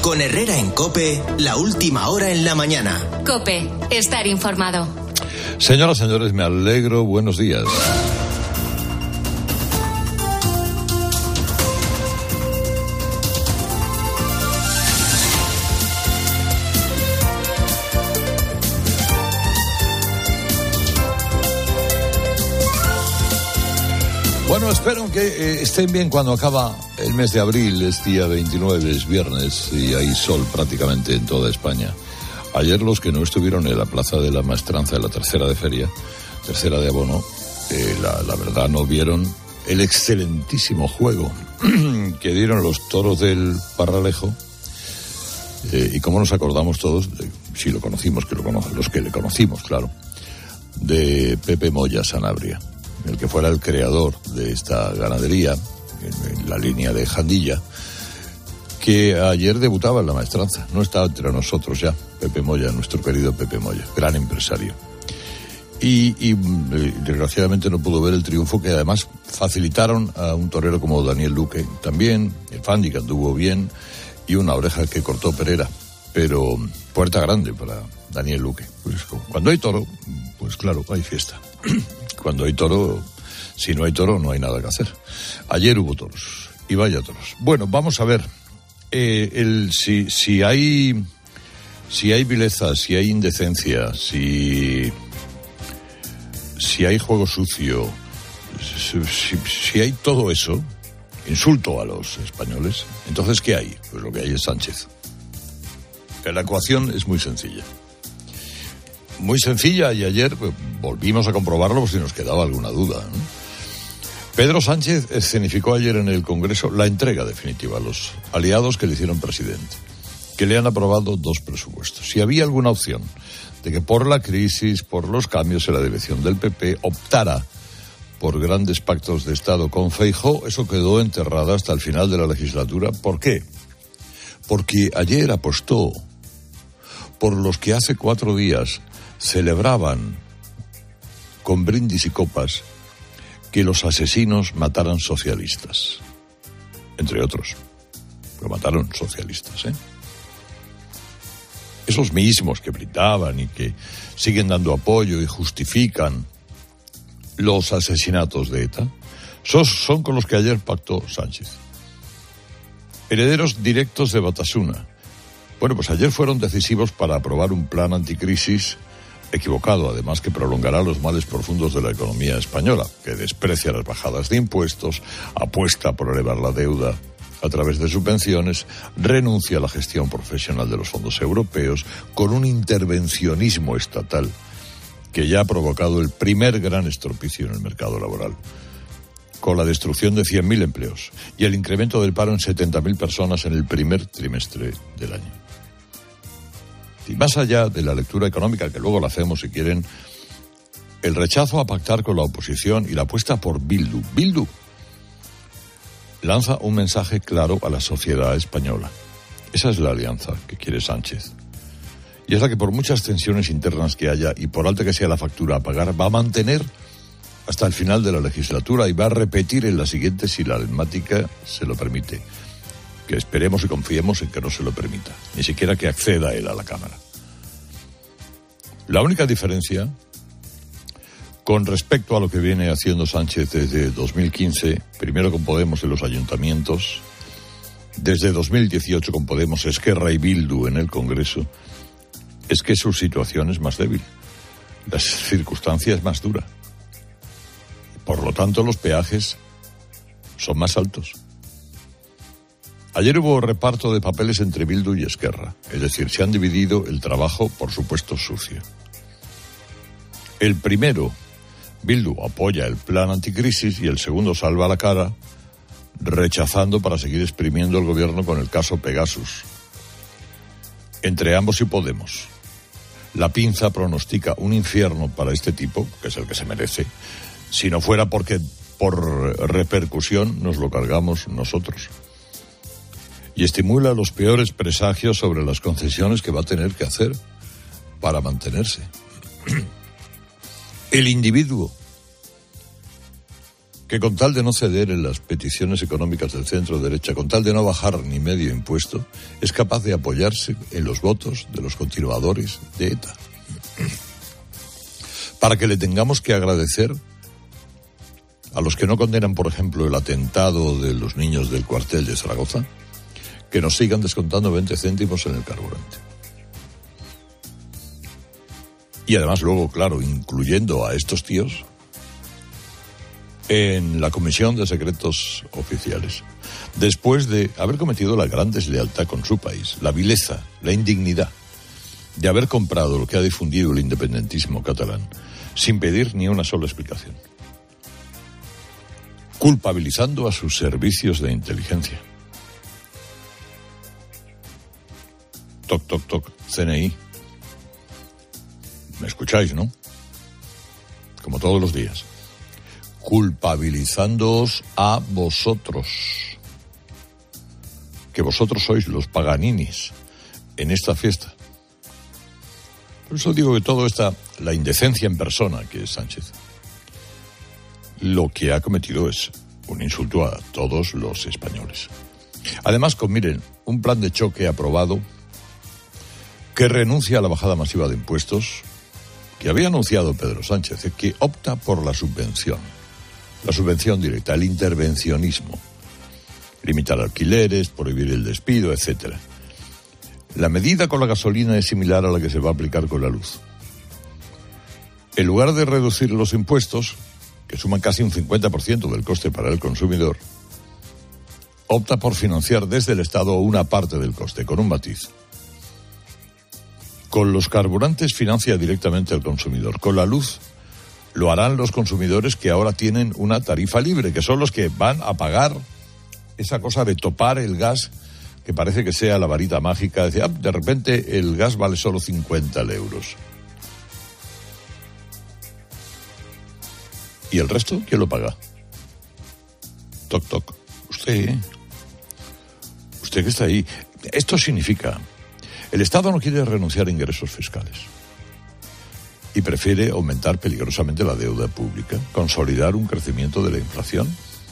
Con Herrera en COPE, la última hora en la mañana. COPE, estar informado. Señoras, señores, me alegro. Buenos días. Bueno, espero que estén bien cuando acaba el mes de abril. Es día 29, es viernes y hay sol prácticamente en toda España. Ayer los que no estuvieron en la Plaza de la Maestranza, en la tercera de feria, tercera de abono, la verdad no vieron el excelentísimo juego que dieron los toros del Parralejo. Y cómo nos acordamos todos, si lo conocimos, los que le conocimos, claro, de Pepe Moya Sanabria, el que fuera el creador de esta ganadería, en la línea de Jandilla, que ayer debutaba en la Maestranza. No está entre nosotros ya, Pepe Moya, nuestro querido Pepe Moya, gran empresario. Y desgraciadamente no pudo ver el triunfo que además facilitaron a un torero como Daniel Luque, también el Fandi que anduvo bien, y una oreja que cortó Pereira, pero puerta grande para Daniel Luque. Pues cuando hay toro, pues claro, hay fiesta. Cuando hay toro, si no hay toro, no hay nada que hacer. Ayer hubo toros, y vaya toros. Bueno, vamos a ver, si hay vileza, si hay indecencia, si hay juego sucio, si hay todo eso, insulto a los españoles, entonces ¿qué hay? Pues lo que hay es Sánchez. Que la ecuación es muy sencilla. Muy sencilla, y ayer volvimos a comprobarlo por si nos quedaba alguna duda, ¿no? Pedro Sánchez escenificó ayer en el Congreso la entrega definitiva a los aliados que le hicieron presidente, que le han aprobado 2 presupuestos. Si había alguna opción de que por la crisis, por los cambios en la dirección del PP, optara por grandes pactos de Estado con Feijóo, eso quedó enterrado hasta el final de la legislatura. ¿Por qué? Porque ayer apostó por los que hace 4 días celebraban con brindis y copas que los asesinos mataran socialistas, entre otros, pero mataron socialistas, Esos mismos que brindaban y que siguen dando apoyo y justifican los asesinatos de ETA, son con los que ayer pactó Sánchez. Herederos directos de Batasuna. Bueno, pues ayer fueron decisivos para aprobar un plan anticrisis equivocado, además, que prolongará los males profundos de la economía española, que desprecia las bajadas de impuestos, apuesta por elevar la deuda a través de subvenciones, renuncia a la gestión profesional de los fondos europeos, con un intervencionismo estatal que ya ha provocado el primer gran estropicio en el mercado laboral, con la destrucción de 100.000 empleos y el incremento del paro en 70.000 personas en el primer trimestre del año. Y más allá de la lectura económica, que luego la hacemos si quieren, el rechazo a pactar con la oposición y la apuesta por Bildu. Bildu lanza un mensaje claro a la sociedad española. Esa es la alianza que quiere Sánchez. Y es la que, por muchas tensiones internas que haya y por alta que sea la factura a pagar, va a mantener hasta el final de la legislatura y va a repetir en la siguiente si la almática se lo permite. Que esperemos y confiemos en que no se lo permita, ni siquiera que acceda él a la Cámara. La única diferencia con respecto a lo que viene haciendo Sánchez desde 2015, primero con Podemos en los ayuntamientos, desde 2018 con Podemos, Esquerra y Bildu en el Congreso, es que su situación es más débil, la circunstancia es más dura. Por lo tanto, los peajes son más altos. Ayer hubo reparto de papeles entre Bildu y Esquerra, es decir, se han dividido el trabajo, por supuesto, sucio. El primero, Bildu, apoya el plan anticrisis y el segundo salva la cara, rechazando para seguir exprimiendo el gobierno con el caso Pegasus. Entre ambos y Podemos, la pinza pronostica un infierno para este tipo, que es el que se merece, si no fuera porque por repercusión nos lo cargamos nosotros. Y estimula los peores presagios sobre las concesiones que va a tener que hacer para mantenerse. El individuo que con tal de no ceder en las peticiones económicas del centro derecha, con tal de no bajar ni medio impuesto, es capaz de apoyarse en los votos de los continuadores de ETA. Para que le tengamos que agradecer a los que no condenan, por ejemplo, el atentado de los niños del cuartel de Zaragoza, que nos sigan descontando 20 céntimos en el carburante. Y además luego, claro, incluyendo a estos tíos en la Comisión de Secretos Oficiales, después de haber cometido la gran deslealtad con su país, la vileza, la indignidad de haber comprado lo que ha difundido el independentismo catalán, sin pedir ni una sola explicación, culpabilizando a sus servicios de inteligencia. Toc, toc, toc, CNI. ¿Me escucháis, no? Como todos los días. Culpabilizándoos a vosotros. Que vosotros sois los paganinis en esta fiesta. Por eso digo que todo está, la indecencia en persona, que es Sánchez, lo que ha cometido es un insulto a todos los españoles. Además, miren, un plan de choque aprobado que renuncia a la bajada masiva de impuestos que había anunciado Pedro Sánchez, que opta por la subvención directa, el intervencionismo, limitar alquileres, prohibir el despido, etcétera. La medida con la gasolina es similar a la que se va a aplicar con la luz. En lugar de reducir los impuestos, que suman casi un 50% del coste para el consumidor, opta por financiar desde el Estado una parte del coste, con un matiz. Con los carburantes financia directamente al consumidor. Con la luz lo harán los consumidores que ahora tienen una tarifa libre, que son los que van a pagar esa cosa de topar el gas, que parece que sea la varita mágica. De repente el gas vale solo 50 euros. ¿Y el resto quién lo paga? Toc, toc. Usted que está ahí. Esto significa, el Estado no quiere renunciar a ingresos fiscales y prefiere aumentar peligrosamente la deuda pública, consolidar un crecimiento de la inflación.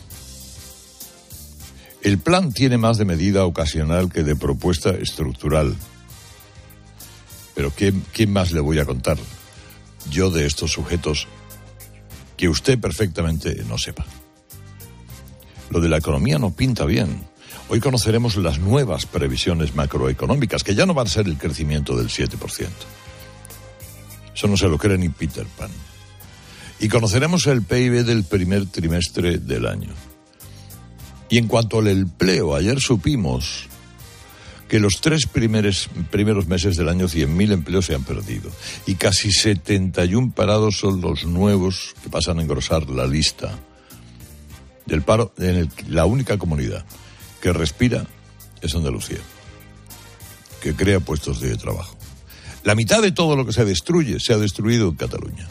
El plan tiene más de medida ocasional que de propuesta estructural. Pero ¿qué más le voy a contar yo de estos sujetos que usted perfectamente no sepa? Lo de la economía no pinta bien. Hoy conoceremos las nuevas previsiones macroeconómicas, que ya no van a ser el crecimiento del 7%. Eso no se lo cree ni Peter Pan. Y conoceremos el PIB del primer trimestre del año. Y en cuanto al empleo, ayer supimos que los 3 primeros meses del año 100.000 empleos se han perdido. Y casi 71 parados son los nuevos que pasan a engrosar la lista del paro en la única comunidad que respira es Andalucía, que crea puestos de trabajo. La mitad de todo lo que se destruye se ha destruido en Cataluña.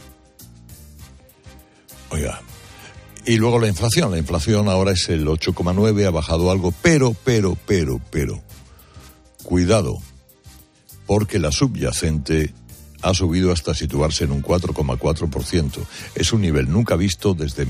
Oiga, y luego la inflación ahora es el 8,9, ha bajado algo, pero, cuidado, porque la subyacente ha subido hasta situarse en un 4,4%. Es un nivel nunca visto desde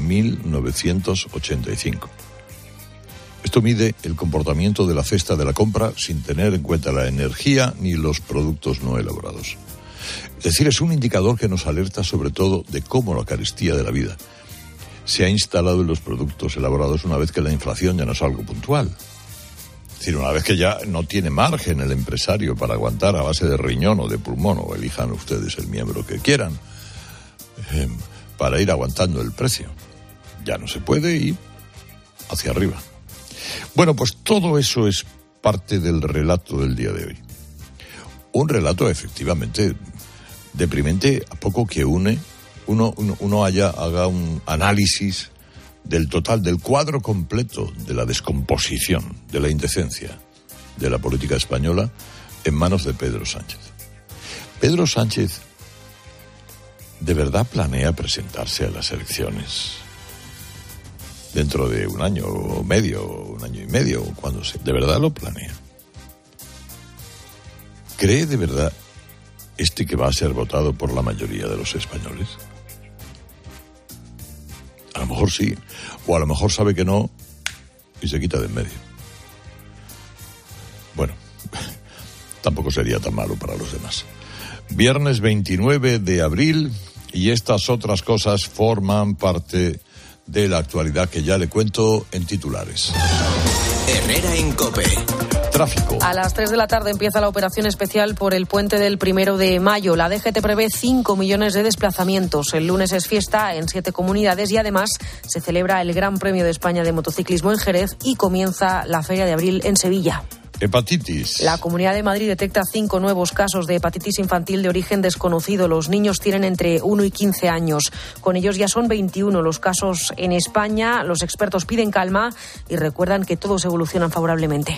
1985. Esto mide el comportamiento de la cesta de la compra sin tener en cuenta la energía ni los productos no elaborados. Es decir, es un indicador que nos alerta sobre todo de cómo la carestía de la vida se ha instalado en los productos elaborados una vez que la inflación ya no es algo puntual. Es decir, una vez que ya no tiene margen el empresario para aguantar a base de riñón o de pulmón, o elijan ustedes el miembro que quieran, para ir aguantando el precio. Ya no se puede ir hacia arriba. Bueno, pues todo eso es parte del relato del día de hoy. Un relato efectivamente deprimente, a poco que uno haga un análisis del total, del cuadro completo de la descomposición, de la indecencia de la política española en manos de Pedro Sánchez. Pedro Sánchez ¿de verdad planea presentarse a las elecciones dentro de un año y medio, cuando de verdad lo planea? ¿Cree de verdad que va a ser votado por la mayoría de los españoles? A lo mejor mejor sí, o a lo mejor sabe que no y se quita de en medio. Bueno, tampoco sería tan malo para los demás. Viernes 29 de abril y estas otras cosas forman parte de la actualidad que ya le cuento en titulares. Herrera en COPE. Tráfico. A las 3 de la tarde empieza la operación especial por el puente del 1 de mayo. La DGT prevé 5 millones de desplazamientos. El lunes es fiesta en 7 comunidades y además se celebra el Gran Premio de España de Motociclismo en Jerez y comienza la Feria de Abril en Sevilla. Hepatitis. La Comunidad de Madrid detecta 5 nuevos casos de hepatitis infantil de origen desconocido. Los niños tienen entre 1 y 15 años. Con ellos ya son 21 los casos en España. Los expertos piden calma y recuerdan que todos evolucionan favorablemente.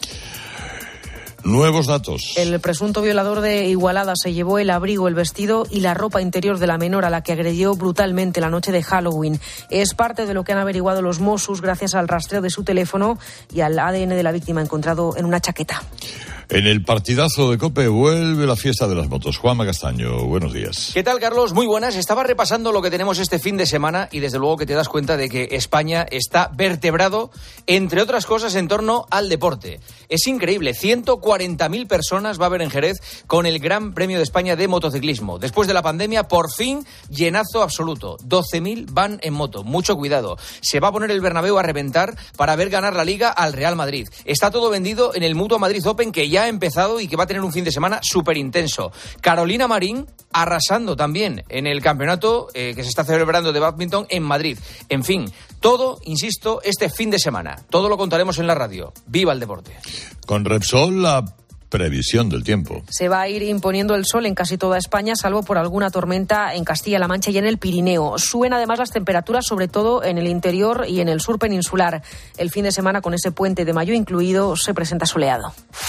Nuevos datos. El presunto violador de Igualada se llevó el abrigo, el vestido y la ropa interior de la menor a la que agredió brutalmente la noche de Halloween. Es parte de lo que han averiguado los Mossos gracias al rastreo de su teléfono y al ADN de la víctima encontrado en una chaqueta. En el partidazo de COPE vuelve la fiesta de las motos. Juanma Castaño, buenos días. ¿Qué tal, Carlos? Muy buenas. Estaba repasando lo que tenemos este fin de semana y desde luego que te das cuenta de que España está vertebrado, entre otras cosas, en torno al deporte. Es increíble. 140.000 personas va a haber en Jerez con el Gran Premio de España de motociclismo. Después de la pandemia, por fin, llenazo absoluto. 12.000 van en moto. Mucho cuidado. Se va a poner el Bernabéu a reventar para ver ganar la Liga al Real Madrid. Está todo vendido en el Mutua Madrid Open, que ya ha empezado y que va a tener un fin de semana súper intenso. Carolina Marín arrasando también en el campeonato que se está celebrando de bádminton en Madrid. En fin, todo, insisto, este fin de semana. Todo lo contaremos en la radio. ¡Viva el deporte! Con Repsol, la previsión del tiempo. Se va a ir imponiendo el sol en casi toda España, salvo por alguna tormenta en Castilla-La Mancha y en el Pirineo. Suben además las temperaturas, sobre todo en el interior y en el sur peninsular. El fin de semana, con ese puente de mayo incluido, se presenta soleado.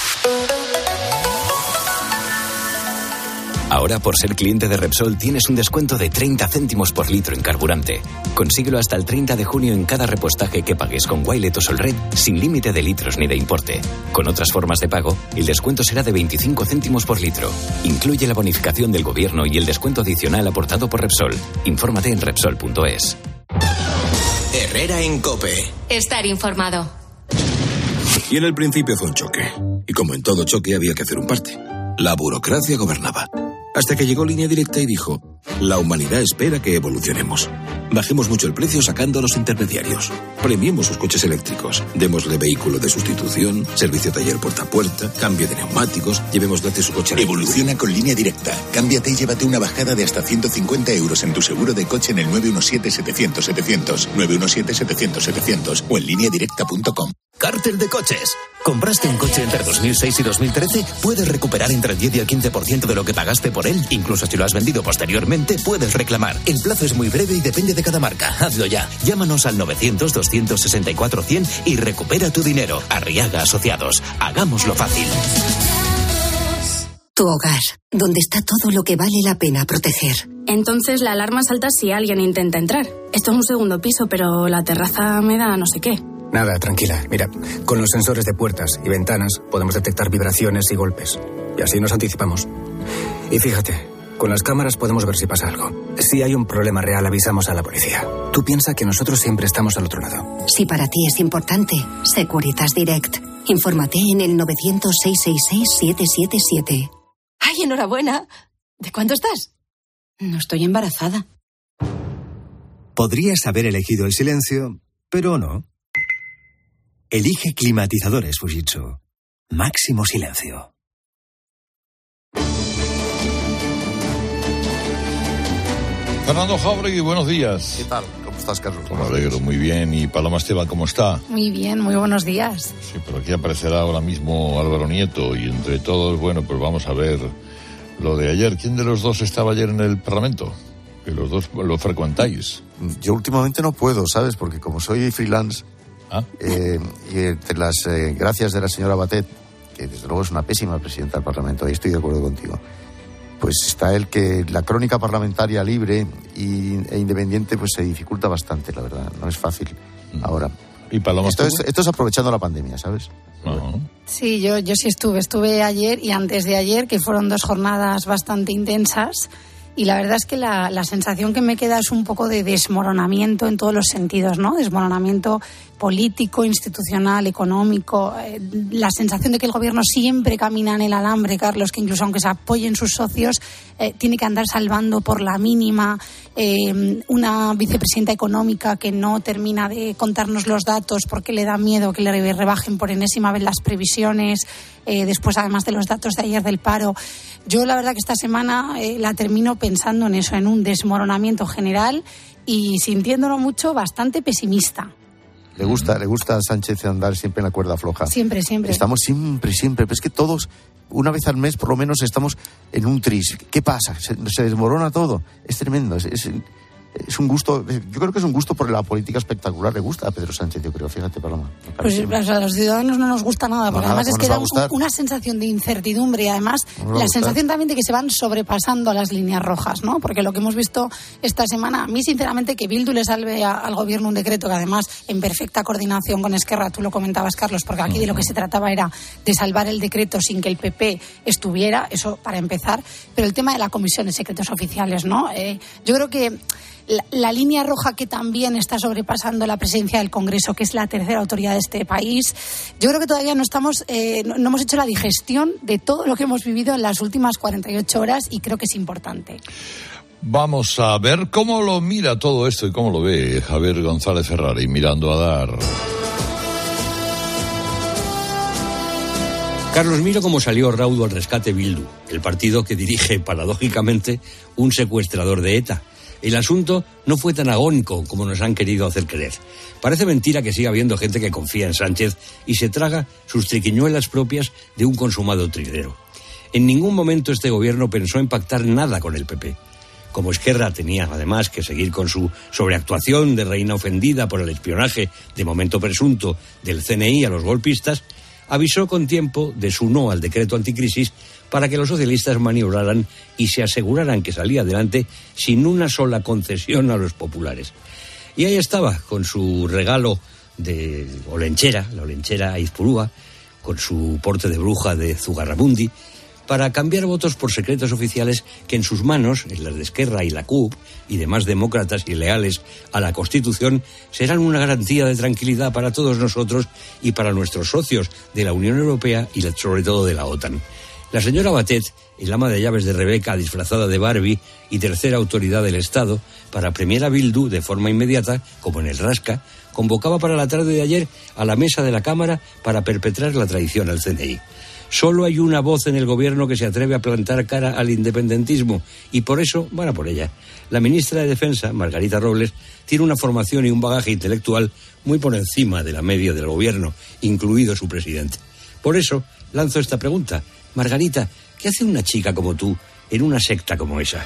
Ahora, por ser cliente de Repsol, tienes un descuento de 30 céntimos por litro en carburante. Consíguelo hasta el 30 de junio en cada repostaje que pagues con Wilet o Solred, sin límite de litros ni de importe. Con otras formas de pago, el descuento será de 25 céntimos por litro. Incluye la bonificación del gobierno y el descuento adicional aportado por Repsol. Infórmate en Repsol.es. Herrera en COPE. Estar informado. Y en el principio fue un choque. Y como en todo choque había que hacer un parte. La burocracia gobernaba. Hasta que llegó Línea Directa y dijo: la humanidad espera que evolucionemos. Bajemos mucho el precio sacando a los intermediarios. Premiemos sus coches eléctricos. Démosle vehículo de sustitución, servicio taller puerta a puerta, cambio de neumáticos, llevemos gratis su coche eléctrico. Evoluciona con Línea Directa. Cámbiate y llévate una bajada de hasta 150 euros en tu seguro de coche en el 917-700-700, 917-700-700 o en lineadirecta.com. Cártel de coches. ¿Compraste un coche entre 2006 y 2013? Puedes recuperar entre el 10 y el 15% de lo que pagaste por él. Incluso si lo has vendido posteriormente, puedes reclamar. El plazo es muy breve y depende de cada marca. Hazlo ya. Llámanos al 900-264-100 y recupera tu dinero. Arriaga Asociados. Hagámoslo fácil. Tu hogar, donde está todo lo que vale la pena proteger. Entonces la alarma salta si alguien intenta entrar. Esto es un segundo piso, pero la terraza me da no sé qué. Nada, tranquila. Mira, con los sensores de puertas y ventanas podemos detectar vibraciones y golpes. Y así nos anticipamos. Y fíjate, con las cámaras podemos ver si pasa algo. Si hay un problema real, avisamos a la policía. Tú piensa que nosotros siempre estamos al otro lado. Si para ti es importante, Securitas Direct. Infórmate en el 900-666-777. ¡Ay, enhorabuena! ¿De cuánto estás? No estoy embarazada. Podrías haber elegido el silencio, pero no. Elige climatizadores Fujitsu. Máximo silencio. Fernando Jauregui, buenos días. ¿Qué tal? ¿Cómo estás, Carlos? Me alegro, muy bien. ¿Y Paloma Esteban, cómo está? Muy bien, muy buenos días. Sí, pero aquí aparecerá ahora mismo Álvaro Nieto y entre todos, bueno, pues vamos a ver lo de ayer. ¿Quién de los dos estaba ayer en el Parlamento? Que los dos lo frecuentáis. Yo últimamente no puedo, ¿sabes? Porque como soy freelance, y entre las gracias de la señora Batet, que desde luego es una pésima presidenta del Parlamento, ahí estoy de acuerdo contigo, pues está el que la crónica parlamentaria libre e independiente pues se dificulta bastante, la verdad, no es fácil ahora. ¿Y Paloma esto es aprovechando la pandemia, ¿sabes? Uh-huh. Sí, yo sí estuve ayer y antes de ayer, que fueron 2 jornadas bastante intensas. y la verdad es que la sensación que me queda es un poco de desmoronamiento en todos los sentidos, ¿no? Desmoronamiento político, institucional, económico, la sensación de que el gobierno siempre camina en el alambre, Carlos, que incluso aunque se apoyen sus socios, tiene que andar salvando por la mínima, una vicepresidenta económica que no termina de contarnos los datos porque le da miedo que le rebajen por enésima vez las previsiones, después además de los datos de ayer del paro. Yo la verdad que esta semana la termino pensando en eso, en un desmoronamiento general y sintiéndolo mucho bastante pesimista. Le gusta a Sánchez andar siempre en la cuerda floja. Siempre. Estamos siempre. Pero es que todos, una vez al mes por lo menos, estamos en un tris. ¿Qué pasa? Se desmorona todo. Es tremendo. Es un gusto, yo creo que es un gusto por la política espectacular. Le gusta a Pedro Sánchez, yo creo. Fíjate, Paloma. Pues a los ciudadanos no nos gusta nada, porque además es que da una sensación de incertidumbre y además la sensación también de que se van sobrepasando las líneas rojas, ¿no? Porque lo que hemos visto esta semana, a mí sinceramente que Bildu le salve al gobierno un decreto que además en perfecta coordinación con Esquerra, tú lo comentabas, Carlos, porque aquí de lo que se trataba era de salvar el decreto sin que el PP estuviera, eso para empezar, pero el tema de la comisión de secretos oficiales, ¿no? Yo creo que la línea roja que también está sobrepasando la presidencia del Congreso, que es la tercera autoridad de este país, yo creo que todavía no hemos hecho la digestión de todo lo que hemos vivido en las últimas 48 horas y creo que es importante. Vamos a ver cómo lo mira todo esto y cómo lo ve Javier González Ferrari, mirando a dar. Carlos, miro cómo salió raudo al rescate Bildu, el partido que dirige, paradójicamente, un secuestrador de ETA. El asunto no fue tan agónico como nos han querido hacer creer. Parece mentira que siga habiendo gente que confía en Sánchez y se traga sus triquiñuelas propias de un consumado trilero. En ningún momento este gobierno pensó en pactar nada con el PP. Como Esquerra tenía, además, que seguir con su sobreactuación de reina ofendida por el espionaje de momento presunto del CNI a los golpistas, avisó con tiempo de su no al decreto anticrisis para que los socialistas maniobraran y se aseguraran que salía adelante sin una sola concesión a los populares. Y ahí estaba, con su regalo de Olenchera, la Olenchera Aizpurúa, con su porte de bruja de Zugarramundi, para cambiar votos por secretos oficiales que en sus manos, en las de Esquerra y la CUP y demás demócratas y leales a la Constitución, serán una garantía de tranquilidad para todos nosotros y para nuestros socios de la Unión Europea y sobre todo de la OTAN. La señora Batet, el ama de llaves de Rebeca disfrazada de Barbie y tercera autoridad del Estado, para premiar a Bildu de forma inmediata, como en el Rasca, convocaba para la tarde de ayer a la mesa de la Cámara para perpetrar la traición al CNI. Solo hay una voz en el gobierno que se atreve a plantar cara al independentismo y por eso van a por ella. La ministra de Defensa, Margarita Robles, tiene una formación y un bagaje intelectual muy por encima de la media del gobierno, incluido su presidente. Por eso lanzo esta pregunta. Margarita, ¿qué hace una chica como tú en una secta como esa?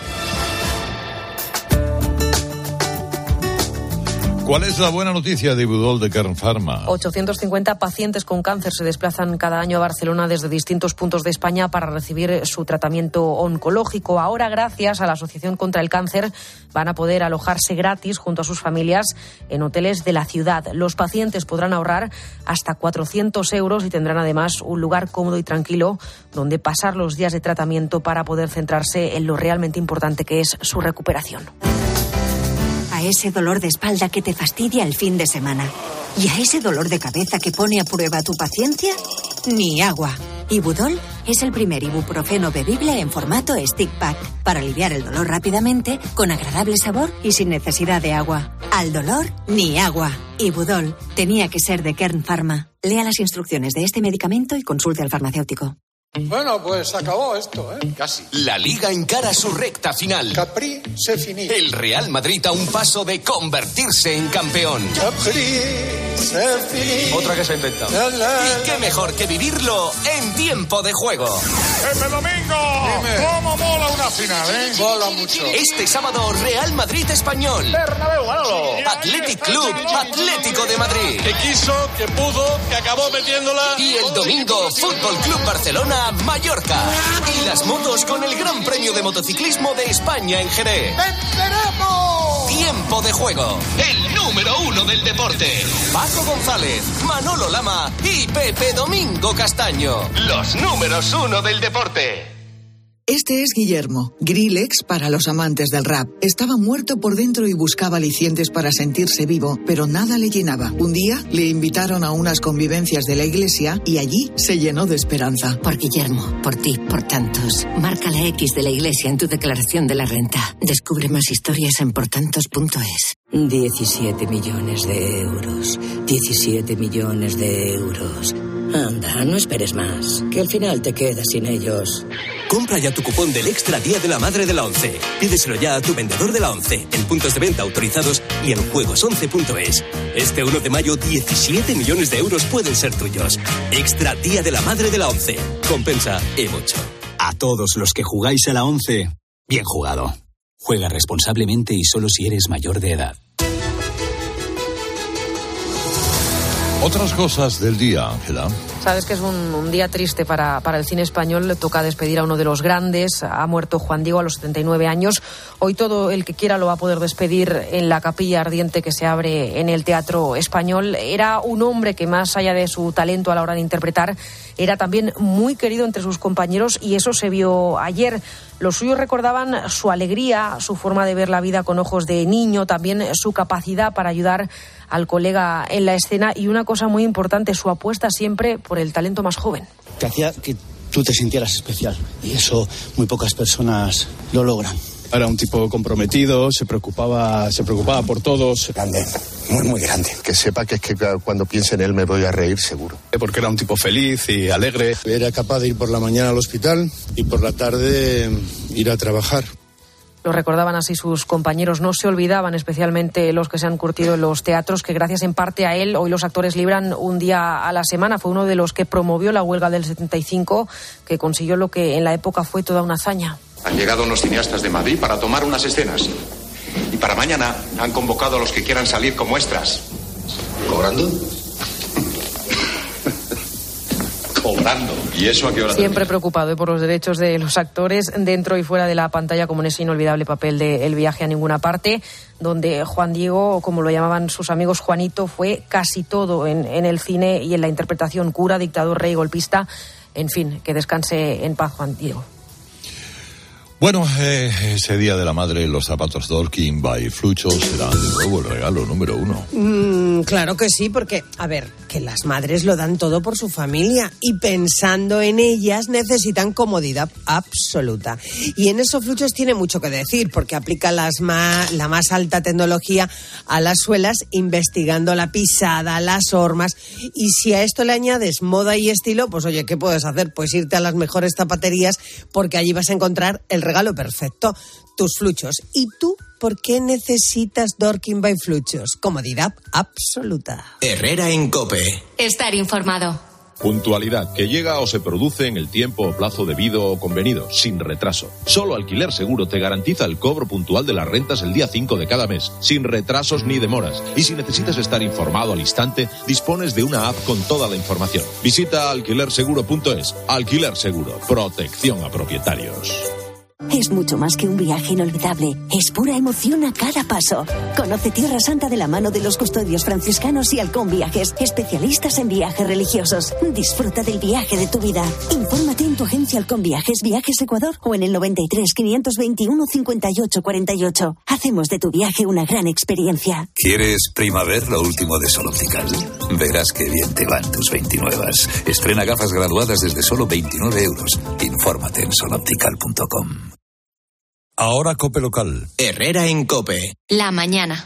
¿Cuál es la buena noticia de Ibudol de Kern Pharma? 850 pacientes con cáncer se desplazan cada año a Barcelona desde distintos puntos de España para recibir su tratamiento oncológico. Ahora, gracias a la Asociación contra el Cáncer, van a poder alojarse gratis junto a sus familias en hoteles de la ciudad. Los pacientes podrán ahorrar hasta 400 euros y tendrán además un lugar cómodo y tranquilo donde pasar los días de tratamiento para poder centrarse en lo realmente importante que es su recuperación. A ese dolor de espalda que te fastidia el fin de semana y a ese dolor de cabeza que pone a prueba tu paciencia, ni agua. Ibudol es el primer ibuprofeno bebible en formato stick pack para aliviar el dolor rápidamente, con agradable sabor y sin necesidad de agua. Al dolor, ni agua. Ibudol tenía que ser de Kern Pharma. Lea las instrucciones de este medicamento y consulte al farmacéutico. Bueno, pues acabó esto, ¿eh? Casi. La Liga encara su recta final. Capri se finí. El Real Madrid a un paso de convertirse en campeón. Capri se finí. Otra que se ha inventado. Y qué mejor que vivirlo en tiempo de juego. ¡Pepe Domingo! Dime. ¿Cómo mola una final, eh? Mola mucho. Este sábado, Real Madrid Español. Bernabéu, Manolo. Athletic Club, Atlético de Madrid. Que quiso, que pudo, que acabó metiéndola. Y el domingo, Fútbol Club Barcelona, Mallorca. Y las motos con el Gran Premio de Motociclismo de España en Jerez. ¡Venceremos! Tiempo de juego. El número 1 del deporte. Paco González, Manolo Lama y Pepe Domingo Castaño. Los números 1 del deporte. Este es Guillermo, Grillex para los amantes del rap. Estaba muerto por dentro y buscaba alicientes para sentirse vivo, pero nada le llenaba. Un día le invitaron a unas convivencias de la iglesia y allí se llenó de esperanza. Por Guillermo, por ti, por tantos. Marca la X de la iglesia en tu declaración de la renta. Descubre más historias en portantos.es. 17 millones de euros. 17 millones de euros. Anda, no esperes más, que al final te quedas sin ellos. Compra ya tu cupón del Extra Día de la Madre de la ONCE. Pídeselo ya a tu vendedor de la ONCE, en puntos de venta autorizados y en juegos11.es. Este 1 de mayo, 17 millones de euros pueden ser tuyos. Extra Día de la Madre de la ONCE. Compensa y mucho. A todos los que jugáis a la ONCE, bien jugado. Juega responsablemente y solo si eres mayor de edad. Otras cosas del día, Ángela. Sabes que es un día triste para el cine español. Toca despedir a uno de los grandes. Ha muerto Juan Diego a los 79 años. Hoy todo el que quiera lo va a poder despedir en la capilla ardiente que se abre en el Teatro Español. Era un hombre que, más allá de su talento a la hora de interpretar, era también muy querido entre sus compañeros, y eso se vio ayer. Los suyos recordaban su alegría, su forma de ver la vida con ojos de niño, también su capacidad para ayudar al colega en la escena, y una cosa muy importante, su apuesta siempre por el talento más joven. Que hacía que tú te sintieras especial, y eso muy pocas personas lo logran. Era un tipo comprometido, se preocupaba por todos. Grande, muy, muy grande. Que sepa que es que cuando piense en él me voy a reír seguro. Porque era un tipo feliz y alegre. Era capaz de ir por la mañana al hospital y por la tarde ir a trabajar. Lo recordaban así sus compañeros. No se olvidaban, especialmente los que se han curtido en los teatros, que gracias en parte a él hoy los actores libran un día a la semana. Fue uno de los que promovió la huelga del 75, que consiguió lo que en la época fue toda una hazaña. Han llegado unos cineastas de Madrid para tomar unas escenas. Y para mañana han convocado a los que quieran salir como extras. ¿Cobrando? Cobrando. ¿Y eso a qué hora? Siempre preocupado por los derechos de los actores dentro y fuera de la pantalla, como en ese inolvidable papel de El viaje a ninguna parte, donde Juan Diego, como lo llamaban sus amigos, Juanito, fue casi todo en el cine y en la interpretación: cura, dictador, rey, golpista. En fin, que descanse en paz Juan Diego. Bueno, ese Día de la Madre, los zapatos Dorking by Flucho serán de nuevo el regalo número 1. Claro que sí, porque, a ver, que las madres lo dan todo por su familia y pensando en ellas necesitan comodidad absoluta. Y en eso Fluchos tiene mucho que decir, porque aplica la más alta tecnología a las suelas, investigando la pisada, las hormas. Y si a esto le añades moda y estilo, pues oye, ¿qué puedes hacer? Pues irte a las mejores zapaterías, porque allí vas a encontrar el regalo perfecto, tus Fluchos. ¿Y tú por qué necesitas Dorking by Fluchos? Comodidad absoluta. Herrera en COPE. Estar informado. Puntualidad, que llega o se produce en el tiempo o plazo debido o convenido, sin retraso. Solo Alquiler Seguro te garantiza el cobro puntual de las rentas el día 5 de cada mes, sin retrasos ni demoras. Y si necesitas estar informado al instante, dispones de una app con toda la información. Visita alquilerseguro.es. Alquiler Seguro, protección a propietarios. Es mucho más que un viaje inolvidable. Es pura emoción a cada paso. Conoce Tierra Santa de la mano de los custodios franciscanos y Halcón Viajes, especialistas en viajes religiosos. Disfruta del viaje de tu vida. Infórmate en tu agencia Halcón Viajes, Viajes Ecuador o en el 93 521 58 48. Hacemos de tu viaje una gran experiencia. ¿Quieres Primaver, lo último de Sol Optical? Verás qué bien te van tus 29. Estrena gafas graduadas desde solo 29 euros. Infórmate en soloptical.com. Ahora COPE local. Herrera en COPE. La mañana.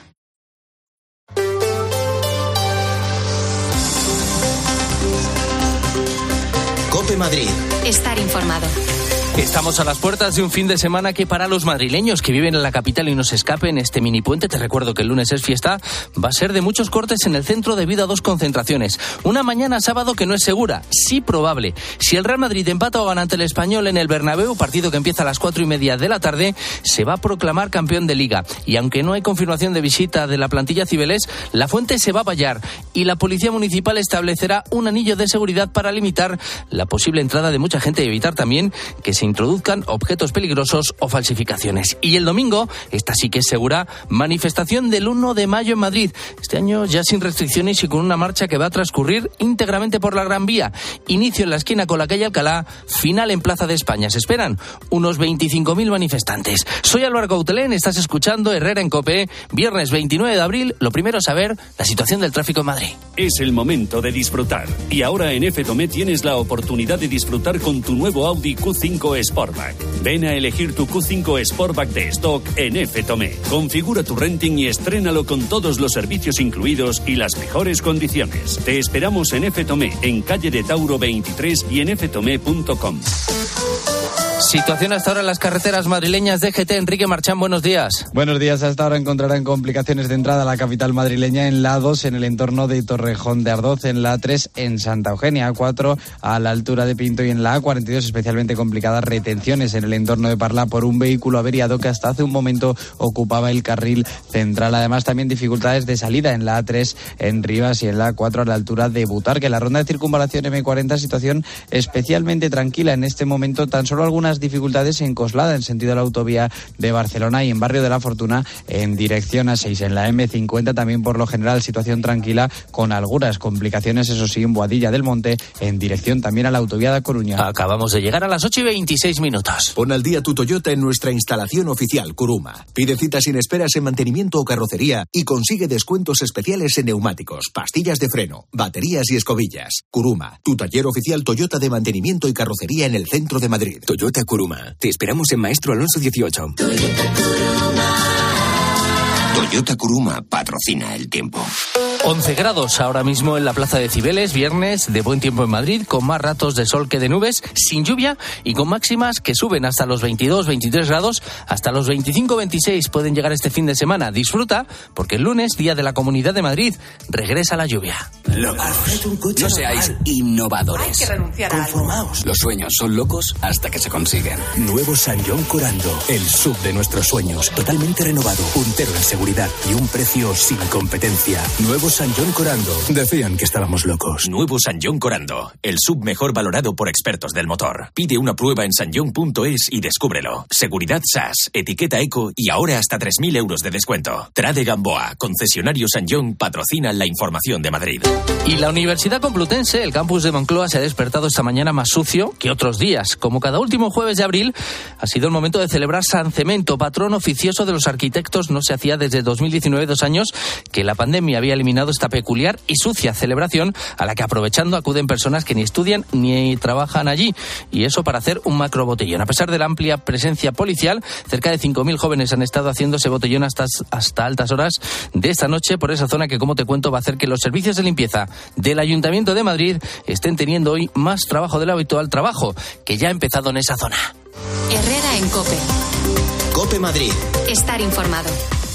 COPE Madrid. Estar informado. Estamos a las puertas de un fin de semana que, para los madrileños que viven en la capital y no se escapen este mini puente, te recuerdo que el lunes es fiesta, va a ser de muchos cortes en el centro debido a dos concentraciones. Una mañana sábado que no es segura, sí probable. Si el Real Madrid empata o gana ante el Español en el Bernabéu, partido que empieza a las 4:30 de la tarde, se va a proclamar campeón de Liga. Y aunque no hay confirmación de visita de la plantilla cibelés, la fuente se va a vallar y la Policía Municipal establecerá un anillo de seguridad para limitar la posible entrada de mucha gente y evitar también que se se introduzcan objetos peligrosos o falsificaciones. Y el domingo, esta sí que es segura, manifestación del 1 de mayo en Madrid. Este año ya sin restricciones y con una marcha que va a transcurrir íntegramente por la Gran Vía. Inicio en la esquina con la calle Alcalá, final en Plaza de España. Se esperan unos 25.000 manifestantes. Soy Álvaro Coutelén, estás escuchando Herrera en COPE, viernes 29 de abril. Lo primero, saber la situación del tráfico en Madrid. Es el momento de disfrutar. Y ahora en F-Tomé tienes la oportunidad de disfrutar con tu nuevo Audi Q5 Sportback. Ven a elegir tu Q5 Sportback de stock en F-Tomé. Configura tu renting y estrénalo con todos los servicios incluidos y las mejores condiciones. Te esperamos en F-Tomé, en calle de Tauro 23 y en ftome.com. Situación hasta ahora en las carreteras madrileñas. DGT, Enrique Marchán, buenos días. Buenos días. Hasta ahora encontrarán complicaciones de entrada a la capital madrileña en la A2 en el entorno de Torrejón de Ardoz, en la A3 en Santa Eugenia, A4 a la altura de Pinto y en la A42 especialmente complicadas retenciones en el entorno de Parla por un vehículo averiado que hasta hace un momento ocupaba el carril central. Además, también dificultades de salida en la A3 en Rivas y en la A4 a la altura de Butarque. En la ronda de circunvalación M40, situación especialmente tranquila en este momento, tan solo algunas dificultades en Coslada, en sentido de la autovía de Barcelona, y en Barrio de la Fortuna en dirección a 6. En la M50 también por lo general situación tranquila, con algunas complicaciones, eso sí, en Boadilla del Monte en dirección también a la autovía de Coruña. Acabamos de llegar a las 8:26. Pon al día tu Toyota en nuestra instalación oficial Kuruma. Pide cita sin esperas en mantenimiento o carrocería y consigue descuentos especiales en neumáticos, pastillas de freno, baterías y escobillas. Kuruma, tu taller oficial Toyota de mantenimiento y carrocería en el centro de Madrid. Toyota Kuruma. Te esperamos en Maestro Alonso 18. Toyota Kuruma patrocina el tiempo. 11 grados ahora mismo en la Plaza de Cibeles, viernes de buen tiempo en Madrid, con más ratos de sol que de nubes, sin lluvia y con máximas que suben hasta los 22, 23 grados, hasta los 25, 26 pueden llegar este fin de semana. Disfruta, porque el lunes, Día de la Comunidad de Madrid, regresa la lluvia. Locos. No seáis innovadores. Hay que renunciar a algo. Los sueños son locos hasta que se consiguen. Nuevo San John Corando, el sub de nuestros sueños, totalmente renovado, puntero en seguridad y un precio sin competencia. Nuevo San John Corando. Decían que estábamos locos. Nuevo San John Corando, el sub mejor valorado por expertos del motor. Pide una prueba en sanjon.es y descúbrelo. Seguridad SAS, etiqueta eco y ahora hasta 3.000 euros de descuento. Trade Gamboa, concesionario San John, patrocina la información de Madrid. Y la Universidad Complutense, el campus de Moncloa, se ha despertado esta mañana más sucio que otros días. Como cada último jueves de abril, ha sido el momento de celebrar San Cemento, patrón oficioso de los arquitectos. No se hacía desde 2019, 2 años, que la pandemia había eliminado esta peculiar y sucia celebración a la que, aprovechando, acuden personas que ni estudian ni trabajan allí, y eso para hacer un macro botellón. A pesar de la amplia presencia policial, cerca de 5.000 jóvenes han estado haciéndose botellón hasta altas horas de esta noche por esa zona que, como te cuento, va a hacer que los servicios de limpieza del Ayuntamiento de Madrid estén teniendo hoy más trabajo del habitual, trabajo que ya ha empezado en esa zona. Herrera en COPE. COPE Madrid. Estar informado.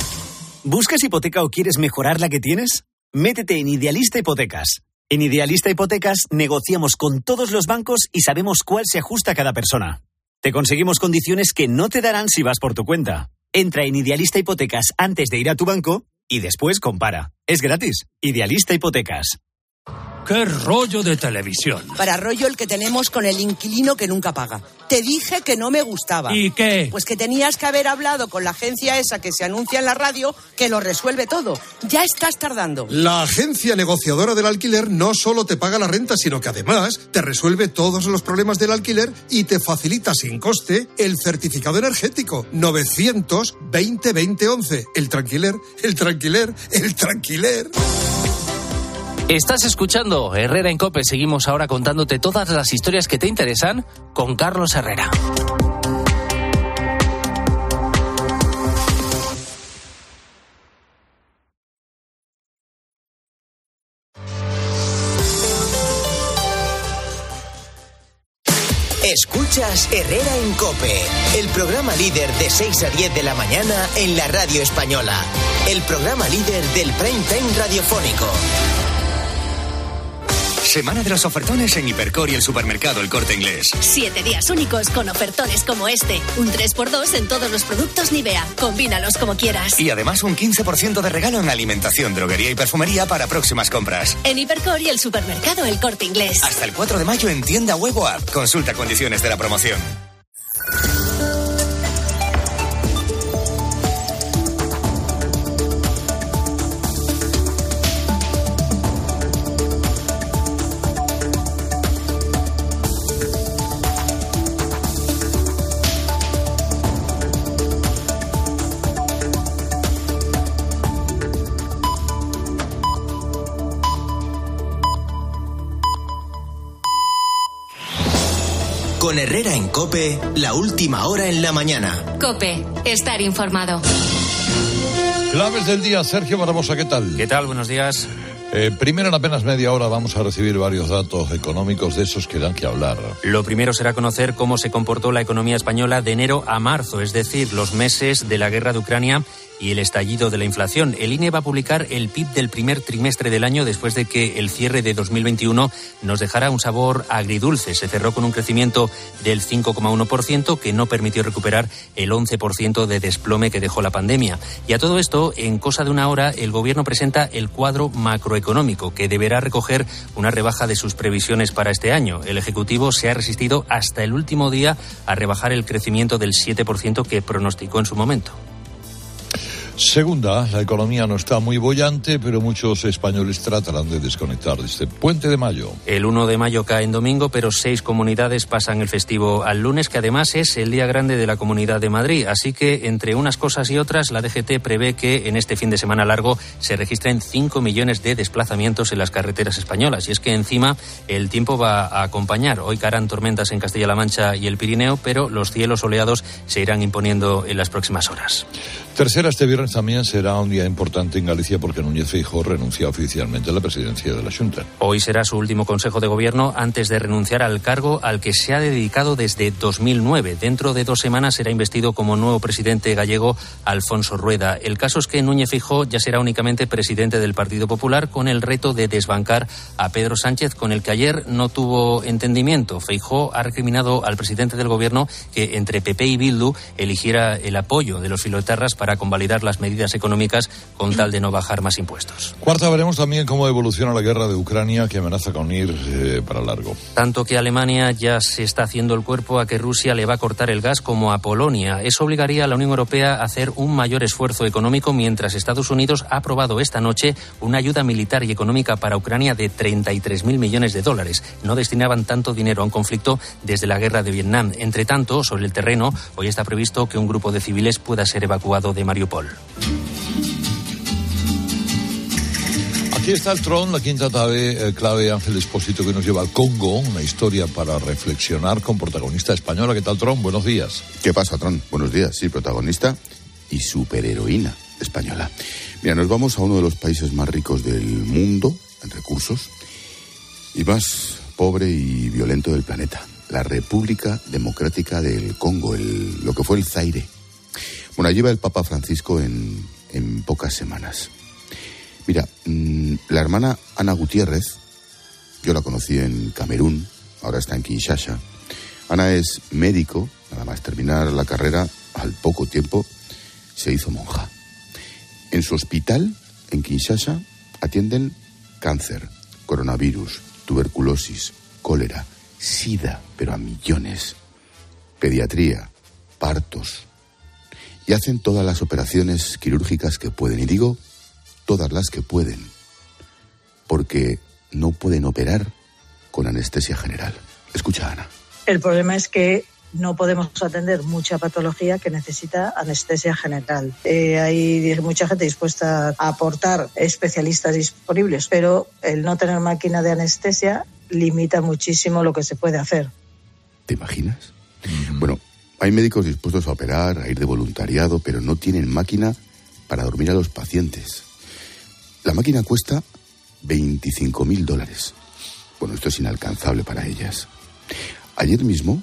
¿Buscas hipoteca o quieres mejorar la que tienes? Métete en Idealista Hipotecas. En Idealista Hipotecas negociamos con todos los bancos y sabemos cuál se ajusta a cada persona. Te conseguimos condiciones que no te darán si vas por tu cuenta. Entra en Idealista Hipotecas antes de ir a tu banco y después compara. Es gratis. Idealista Hipotecas. ¡Qué rollo de televisión! Para rollo el que tenemos con el inquilino que nunca paga. Te dije que no me gustaba. ¿Y qué? Pues que tenías que haber hablado con la agencia esa que se anuncia en la radio, que lo resuelve todo. Ya estás tardando. La agencia negociadora del alquiler no solo te paga la renta, sino que además te resuelve todos los problemas del alquiler y te facilita sin coste el certificado energético. 920-2011. El tranquiler, el tranquiler, el tranquiler. Estás escuchando Herrera en COPE. Seguimos ahora contándote todas las historias que te interesan con Carlos Herrera. Escuchas Herrera en COPE, el programa líder de 6 a 10 de la mañana en la radio española. El programa líder del prime time radiofónico. Semana de los ofertones en Hipercor y el supermercado El Corte Inglés. 7 días únicos con ofertones como este. Un 3x2 en todos los productos Nivea. Combínalos como quieras. Y además un 15% de regalo en alimentación, droguería y perfumería para próximas compras. En Hipercor y el supermercado El Corte Inglés. Hasta el 4 de mayo en tienda web o app. Consulta condiciones de la promoción. Con Herrera en COPE, la última hora en la mañana. COPE, estar informado. Claves del día, Sergio Barbosa, ¿qué tal? ¿Qué tal? Buenos días. Primero, en apenas media hora vamos a recibir varios datos económicos de esos que dan que hablar. Lo primero será conocer cómo se comportó la economía española de enero a marzo, es decir, los meses de la guerra de Ucrania y el estallido de la inflación. El INE va a publicar el PIB del primer trimestre del año después de que el cierre de 2021 nos dejara un sabor agridulce. Se cerró con un crecimiento del 5,1% que no permitió recuperar el 11% de desplome que dejó la pandemia. Y a todo esto, en cosa de una hora, el Gobierno presenta el cuadro macroeconómico que deberá recoger una rebaja de sus previsiones para este año. El Ejecutivo se ha resistido hasta el último día a rebajar el crecimiento del 7% que pronosticó en su momento. Segunda, la economía no está muy boyante, pero muchos españoles tratarán de desconectar de este puente de mayo. El 1 de mayo cae en domingo, pero 6 comunidades pasan el festivo al lunes, que además es el día grande de la Comunidad de Madrid. Así que, entre unas cosas y otras, la DGT prevé que en este fin de semana largo se registren 5 millones de desplazamientos en las carreteras españolas. Y es que encima el tiempo va a acompañar. Hoy caerán tormentas en Castilla-La Mancha y el Pirineo, pero los cielos soleados se irán imponiendo en las próximas horas. Tercera, este viernes también será un día importante en Galicia porque Núñez Feijóo renuncia oficialmente a la presidencia de la Xunta. Hoy será su último consejo de gobierno antes de renunciar al cargo al que se ha dedicado desde 2009. Dentro de 2 semanas será investido como nuevo presidente gallego Alfonso Rueda. El caso es que Núñez Feijóo ya será únicamente presidente del Partido Popular con el reto de desbancar a Pedro Sánchez, con el que ayer no tuvo entendimiento. Feijóo ha recriminado al presidente del gobierno que entre PP y Bildu eligiera el apoyo de los filoetarras para convalidar las medidas económicas con tal de no bajar más impuestos. Cuarta, veremos también cómo evoluciona la guerra de Ucrania, que amenaza con ir para largo. Tanto que Alemania ya se está haciendo el cuerpo a que Rusia le va a cortar el gas como a Polonia. Eso obligaría a la Unión Europea a hacer un mayor esfuerzo económico, mientras Estados Unidos ha aprobado esta noche una ayuda militar y económica para Ucrania de 33.000 millones de dólares. No destinaban tanto dinero a un conflicto desde la guerra de Vietnam. Entre tanto, sobre el terreno, hoy está previsto que un grupo de civiles pueda ser evacuado de Mariupol. Aquí está el Tron, la quinta clave, Ángel Expósito, que nos lleva al Congo, una historia para reflexionar con protagonista española. ¿Qué tal, Tron? Buenos días. ¿Qué pasa, Tron? Buenos días. Sí, protagonista y superheroína española. Mira, nos vamos a uno de los países más ricos del mundo en recursos y más pobre y violento del planeta, la República Democrática del Congo, lo que fue el Zaire. Bueno, allí va el Papa Francisco en pocas semanas. Mira, la hermana Ana Gutiérrez, yo la conocí en Camerún, ahora está en Kinshasa. Ana es médico, nada más terminar la carrera, al poco tiempo se hizo monja. En su hospital, en Kinshasa, atienden cáncer, coronavirus, tuberculosis, cólera, sida, pero a millones, pediatría, partos. Y hacen todas las operaciones quirúrgicas que pueden. Y digo, todas las que pueden. Porque no pueden operar con anestesia general. Escucha, Ana. El problema es que no podemos atender mucha patología que necesita anestesia general. Hay mucha gente dispuesta a aportar especialistas disponibles, pero el no tener máquina de anestesia limita muchísimo lo que se puede hacer. ¿Te imaginas? Bueno, hay médicos dispuestos a operar, a ir de voluntariado, pero no tienen máquina para dormir a los pacientes. La máquina cuesta $25.000. Bueno, esto es inalcanzable para ellas. Ayer,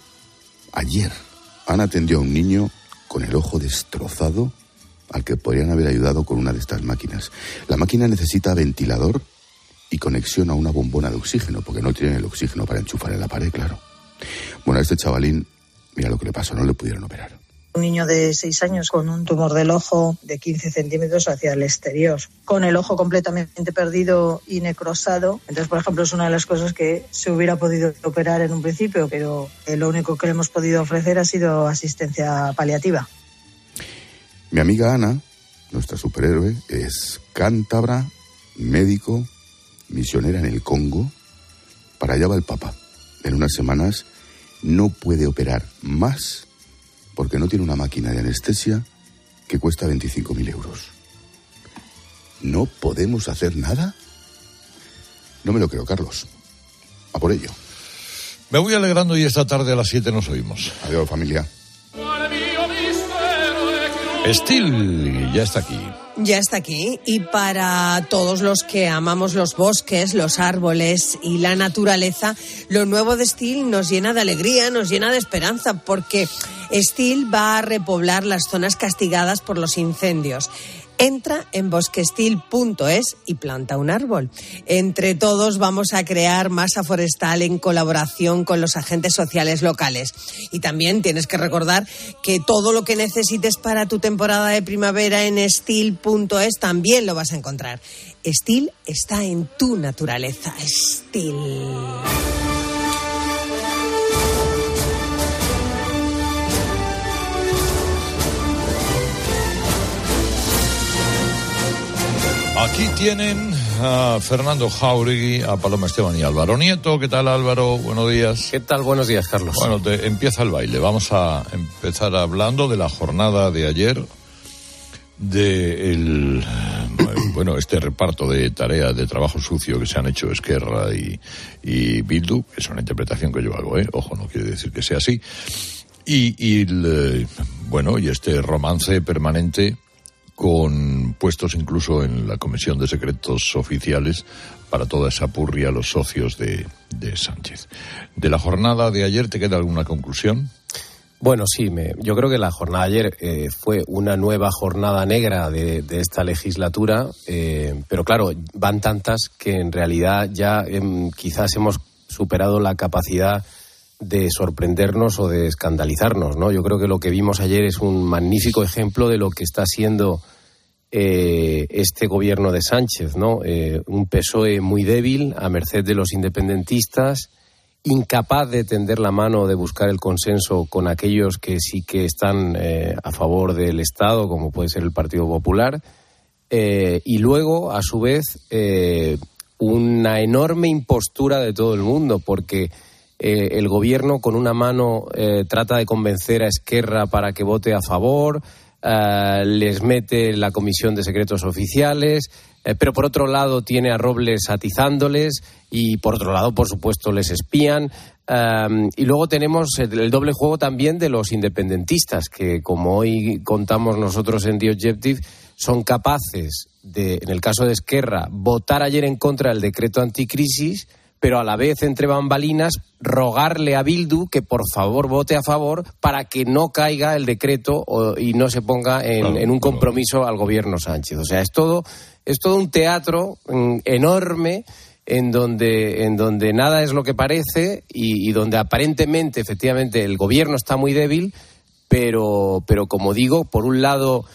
Ana atendió a un niño con el ojo destrozado al que podrían haber ayudado con una de estas máquinas. La máquina necesita ventilador y conexión a una bombona de oxígeno, porque no tienen el oxígeno para enchufar en la pared, claro. Bueno, a este chavalín, mira lo que le pasó, no le pudieron operar. Un niño de 6 años con un tumor del ojo de 15 centímetros hacia el exterior, con el ojo completamente perdido y necrosado. Entonces, por ejemplo, es una de las cosas que se hubiera podido operar en un principio, pero lo único que le hemos podido ofrecer ha sido asistencia paliativa. Mi amiga Ana, nuestra superhéroe, es cántabra, médico, misionera en el Congo. Para allá va el Papa. En unas semanas no puede operar más porque no tiene una máquina de anestesia que cuesta 25.000 euros. ¿No podemos hacer nada? No me lo creo, Carlos. A por ello. Me voy alegrando y esta tarde a las 7 nos oímos. Adiós, familia. Steel ya está aquí. Ya está aquí, y para todos los que amamos los bosques, los árboles y la naturaleza, lo nuevo de Steel nos llena de alegría, nos llena de esperanza, porque Steel va a repoblar las zonas castigadas por los incendios. Entra en bosquestil.es y planta un árbol. Entre todos vamos a crear masa forestal en colaboración con los agentes sociales locales. Y también tienes que recordar que todo lo que necesites para tu temporada de primavera en Steel.es también lo vas a encontrar. Steel está en tu naturaleza. Steel. Aquí tienen a Fernando Jáuregui, a Paloma Esteban y a Álvaro Nieto. ¿Qué tal, Álvaro? Buenos días. ¿Qué tal? Buenos días, Carlos. Bueno, empieza el baile. Vamos a empezar hablando de la jornada de ayer, este reparto de tareas de trabajo sucio que se han hecho Esquerra y Bildu. Es una interpretación que yo hago, ojo, no quiere decir que sea así. Y este romance permanente con puestos incluso en la Comisión de Secretos Oficiales para toda esa purria, los socios de Sánchez. ¿De la jornada de ayer te queda alguna conclusión? Bueno, sí, yo creo que la jornada de ayer fue una nueva jornada negra de esta legislatura, pero claro, van tantas que en realidad ya quizás hemos superado la capacidad de sorprendernos o de escandalizarnos, ¿no? Yo creo que lo que vimos ayer es un magnífico ejemplo de lo que está siendo este gobierno de Sánchez, ¿no? Un PSOE muy débil, a merced de los independentistas, incapaz de tender la mano, de buscar el consenso con aquellos que sí que están a favor del Estado, como puede ser el Partido Popular, y luego, a su vez, una enorme impostura de todo el mundo, porque el gobierno con una mano trata de convencer a Esquerra para que vote a favor, les mete la Comisión de Secretos Oficiales, pero por otro lado tiene a Robles atizándoles y por otro lado, por supuesto, les espían. Y luego tenemos el doble juego también de los independentistas, que como hoy contamos nosotros en The Objective, son capaces de, en el caso de Esquerra, votar ayer en contra del decreto anticrisis, pero a la vez, entre bambalinas, rogarle a Bildu que por favor vote a favor para que no caiga el decreto y no se ponga en un compromiso al gobierno Sánchez. O sea, es todo un teatro enorme en donde nada es lo que parece y donde aparentemente, efectivamente, el gobierno está muy débil, pero como digo, por un lado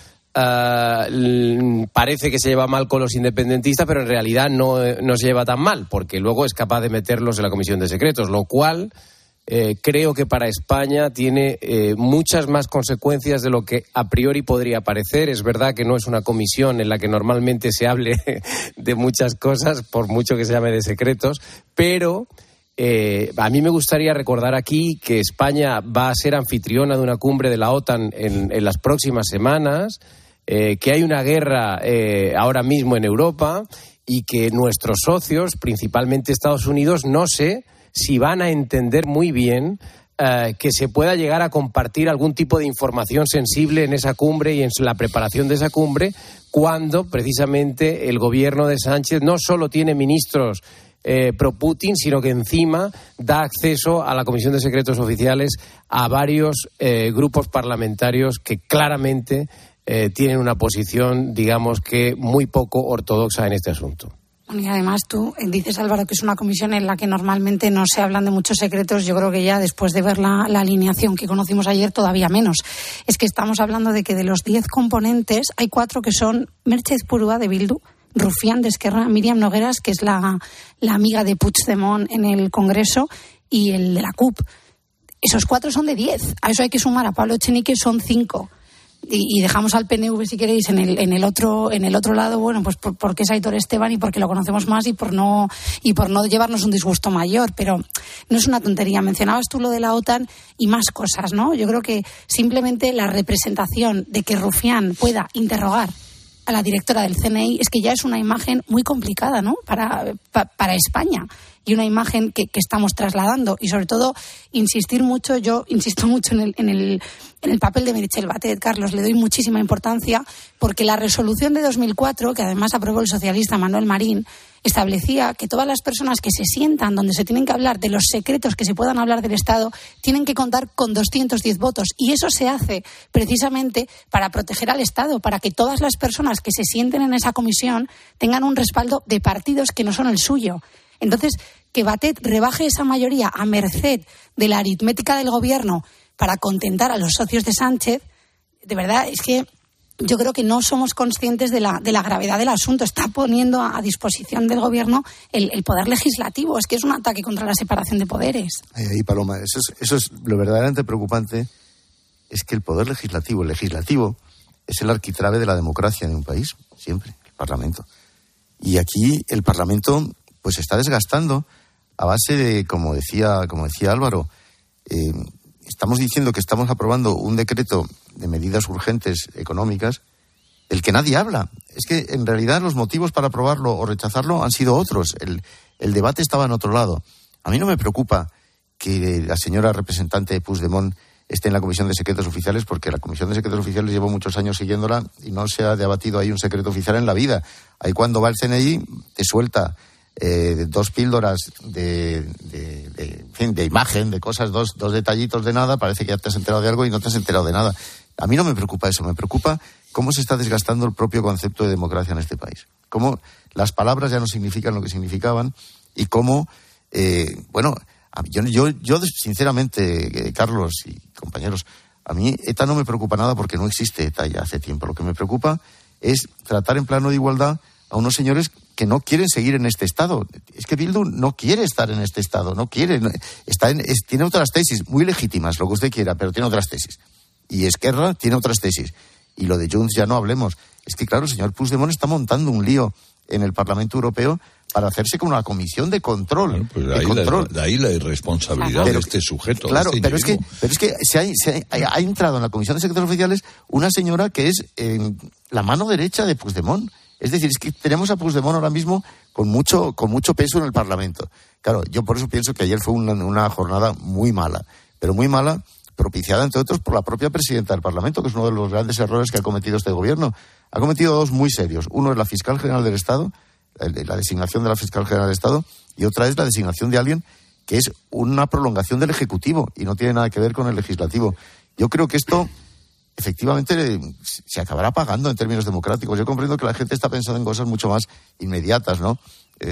parece que se lleva mal con los independentistas, pero en realidad no se lleva tan mal, porque luego es capaz de meterlos en la Comisión de Secretos, lo cual creo que para España tiene muchas más consecuencias de lo que a priori podría parecer. Es verdad que no es una comisión en la que normalmente se hable de muchas cosas, por mucho que se llame de secretos, pero a mí me gustaría recordar aquí que España va a ser anfitriona de una cumbre de la OTAN en las próximas semanas, que hay una guerra ahora mismo en Europa y que nuestros socios, principalmente Estados Unidos, no sé si van a entender muy bien que se pueda llegar a compartir algún tipo de información sensible en esa cumbre y en la preparación de esa cumbre, cuando precisamente el gobierno de Sánchez no solo tiene ministros pro-Putin, sino que encima da acceso a la Comisión de Secretos Oficiales a varios grupos parlamentarios que claramente tienen una posición, digamos que muy poco ortodoxa en este asunto. Y además tú dices, Álvaro, que es una comisión en la que normalmente no se hablan de muchos secretos. Yo creo que ya después de ver la alineación que conocimos ayer, todavía menos. Es que estamos hablando de que de los 10 componentes hay 4 que son Merchez Purúa de Bildu, Rufián de Esquerra, Míriam Nogueras, que es la amiga de Puigdemont en el Congreso, y el de la CUP. Esos 4 son de 10. A eso hay que sumar a Pablo Echenique, son 5. Y dejamos al PNV, si queréis, en el otro lado, bueno, pues porque es Aitor Esteban y porque lo conocemos más y por no llevarnos un disgusto mayor, pero no es una tontería. Mencionabas tú lo de la OTAN y más cosas, ¿no? Yo creo que simplemente la representación de que Rufián pueda interrogar a la directora del CNI es que ya es una imagen muy complicada, ¿no? Para España. y una imagen que estamos trasladando. Y sobre todo, yo insisto mucho en el papel de Meritxell Batet, Carlos, le doy muchísima importancia, porque la resolución de 2004, que además aprobó el socialista Manuel Marín, establecía que todas las personas que se sientan donde se tienen que hablar de los secretos que se puedan hablar del Estado tienen que contar con 210 votos. Y eso se hace precisamente para proteger al Estado, para que todas las personas que se sienten en esa comisión tengan un respaldo de partidos que no son el suyo. Entonces, que Batet rebaje esa mayoría a merced de la aritmética del Gobierno para contentar a los socios de Sánchez, de verdad es que yo creo que no somos conscientes de la gravedad del asunto. Está poniendo a disposición del Gobierno el poder legislativo. Es que es un ataque contra la separación de poderes. Ahí, Paloma, eso es lo verdaderamente preocupante, es que el poder legislativo, es el arquitrabe de la democracia en un país, siempre, el Parlamento. Y aquí el Parlamento pues se está desgastando a base de, como decía Álvaro, estamos diciendo que estamos aprobando un decreto de medidas urgentes económicas del que nadie habla. Es que en realidad los motivos para aprobarlo o rechazarlo han sido otros. El debate estaba en otro lado. A mí no me preocupa que la señora representante de Puigdemont esté en la Comisión de Secretos Oficiales, porque la Comisión de Secretos Oficiales llevo muchos años siguiéndola y no se ha debatido ahí un secreto oficial en la vida. Ahí cuando va el CNI te suelta 2 píldoras de imagen, de cosas, dos detallitos de nada, parece que ya te has enterado de algo y no te has enterado de nada. A mí no me preocupa eso, me preocupa cómo se está desgastando el propio concepto de democracia en este país. Cómo las palabras ya no significan lo que significaban y cómo, yo sinceramente, Carlos y compañeros, a mí ETA no me preocupa nada porque no existe ETA ya hace tiempo. Lo que me preocupa es tratar en plano de igualdad a unos señores que no quieren seguir en este estado. Es que Bildu no quiere estar en este estado, no quiere. Tiene otras tesis muy legítimas, lo que usted quiera, pero tiene otras tesis. Y Esquerra tiene otras tesis. Y lo de Junts ya no hablemos. Es que, claro, el señor Puigdemont está montando un lío en el Parlamento Europeo para hacerse con una comisión de control. Bueno, pues de ahí la irresponsabilidad de este sujeto. Claro, de este pero es que ha entrado en la Comisión de Secretos Oficiales una señora que es la mano derecha de Puigdemont. Es decir, es que tenemos a Puigdemont ahora mismo con mucho peso en el Parlamento. Claro, yo por eso pienso que ayer fue una jornada muy mala, pero muy mala, propiciada, entre otros, por la propia presidenta del Parlamento, que es uno de los grandes errores que ha cometido este gobierno. Ha cometido 2 muy serios. Uno es la fiscal general del Estado, la designación de la fiscal general del Estado, y otra es la designación de alguien que es una prolongación del Ejecutivo y no tiene nada que ver con el Legislativo. Yo creo que esto efectivamente se acabará pagando en términos democráticos. Yo comprendo que la gente está pensando en cosas mucho más inmediatas, ¿no?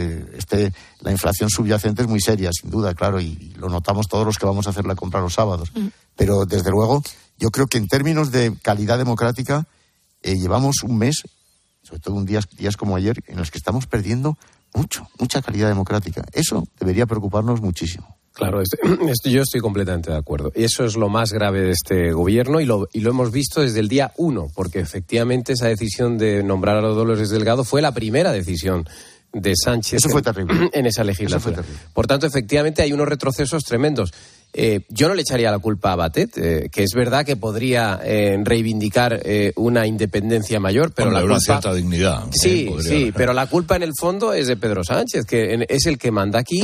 La inflación subyacente es muy seria, sin duda, claro, y lo notamos todos los que vamos a hacer la compra los sábados. Pero, desde luego, yo creo que en términos de calidad democrática llevamos un mes, sobre todo días como ayer, en los que estamos perdiendo mucha calidad democrática. Eso debería preocuparnos muchísimo. Claro, yo estoy completamente de acuerdo. Eso es lo más grave de este gobierno y lo hemos visto desde el día 1, porque efectivamente esa decisión de nombrar a Dolores Delgado fue la primera decisión de Sánchez. Eso fue terrible. En esa legislatura. Por tanto, efectivamente hay unos retrocesos tremendos. Yo no le echaría la culpa a Batet, que es verdad que podría reivindicar una independencia mayor, pero la culpa... una cierta dignidad. Sí, pero la culpa en el fondo es de Pedro Sánchez, que es el que manda aquí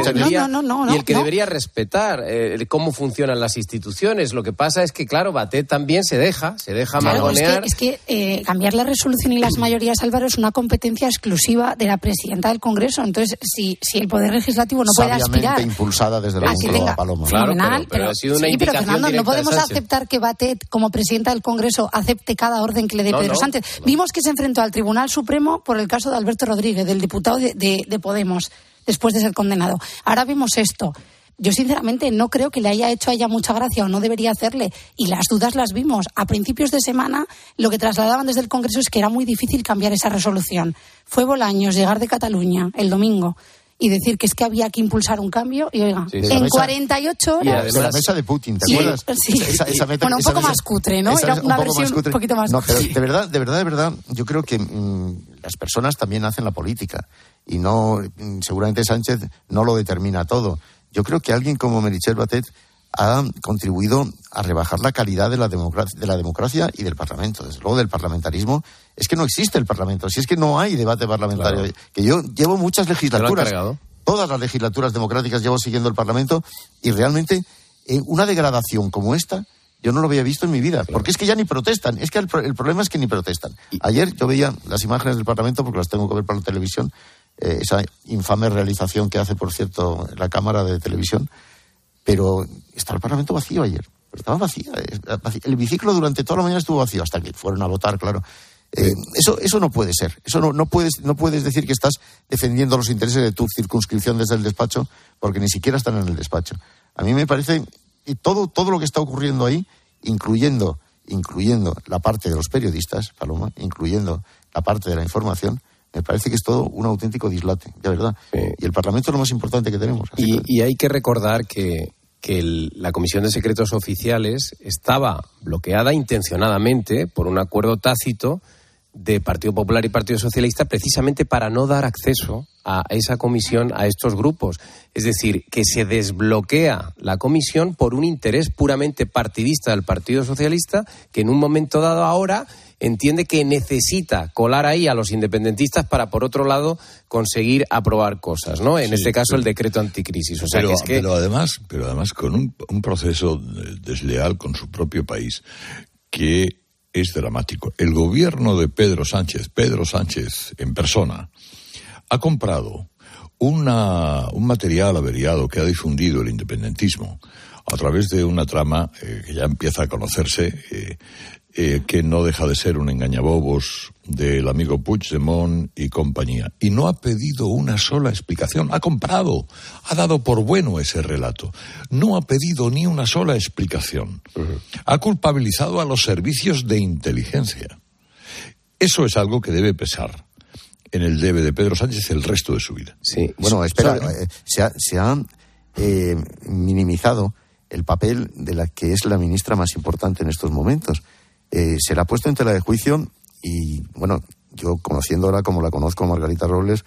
y el que debería respetar cómo funcionan las instituciones. Lo que pasa es que, claro, Batet también se deja mangonear. Es que cambiar la resolución y las mayorías, Álvaro, es una competencia exclusiva de la presidenta del Congreso. Entonces, si el Poder Legislativo no puede aspirar... impulsada desde la Paloma. Claro, pero ha sido una indicación Fernando, no podemos Sánchez. aceptar que Batet, como presidenta del Congreso, acepte cada orden que le dé Pedro Sánchez. Vimos que se enfrentó al Tribunal Supremo por el caso de Alberto Rodríguez, del diputado de Podemos, después de ser condenado. Ahora vemos esto. Yo, sinceramente, no creo que le haya hecho a ella mucha gracia o no debería hacerle. Y las dudas las vimos. A principios de semana, lo que trasladaban desde el Congreso es que era muy difícil cambiar esa resolución. Fue Bolaños llegar de Cataluña el domingo y decir que es que había que impulsar un cambio, y oiga, en 48 horas... Y además, de la mesa de Putin, ¿te acuerdas? Sí. Bueno, un poco más cutre, ¿no? Era una versión un poquito más cutre. No, pero de verdad, yo creo que las personas también hacen la política, y no, seguramente Sánchez no lo determina todo. Yo creo que alguien como Meritxell Batet ha contribuido a rebajar la calidad de la democracia y del Parlamento. Desde luego, del parlamentarismo. Es que no existe el Parlamento, si es que no hay debate parlamentario. Claro. Que yo llevo muchas legislaturas todas las legislaturas democráticas llevo siguiendo el Parlamento y realmente una degradación como esta yo no lo había visto en mi vida, porque es que ya ni protestan, es que el problema es que ni protestan. Ayer yo veía las imágenes del Parlamento, porque las tengo que ver por la televisión, esa infame realización que hace, por cierto, la cámara de televisión, pero estaba el Parlamento vacío ayer, estaba vacío. El hemiciclo durante toda la mañana estuvo vacío, hasta que fueron a votar, claro. Eso no puede ser, eso no puedes decir que estás defendiendo los intereses de tu circunscripción desde el despacho, porque ni siquiera están en el despacho. A mí me parece... Y todo lo que está ocurriendo ahí, incluyendo la parte de los periodistas, Paloma, incluyendo la parte de la información, me parece que es todo un auténtico dislate, de verdad. Sí. Y el Parlamento es lo más importante que tenemos. Y hay que recordar que la Comisión de Secretos Oficiales estaba bloqueada intencionadamente por un acuerdo tácito de Partido Popular y Partido Socialista, precisamente para no dar acceso a esa comisión a estos grupos. Es decir, que se desbloquea la comisión por un interés puramente partidista del Partido Socialista, que en un momento dado ahora entiende que necesita colar ahí a los independentistas para, por otro lado, conseguir aprobar cosas, ¿no? En este caso, el decreto anticrisis. O sea, pero además con un proceso desleal con su propio país, que es dramático. El gobierno de Pedro Sánchez en persona, ha comprado un material averiado que ha difundido el independentismo a través de una trama que ya empieza a conocerse, que no deja de ser un engañabobos del amigo Puigdemont y compañía. Y no ha pedido una sola explicación. Ha comprado, ha dado por bueno ese relato. No ha pedido ni una sola explicación. Uh-huh. Ha culpabilizado a los servicios de inteligencia. Eso es algo que debe pesar en el debe de Pedro Sánchez el resto de su vida. Sí, bueno, espera, se ha minimizado el papel de la que es la ministra más importante en estos momentos. Se la ha puesto en tela de juicio y, bueno, yo conociéndola como la conozco, Margarita Robles,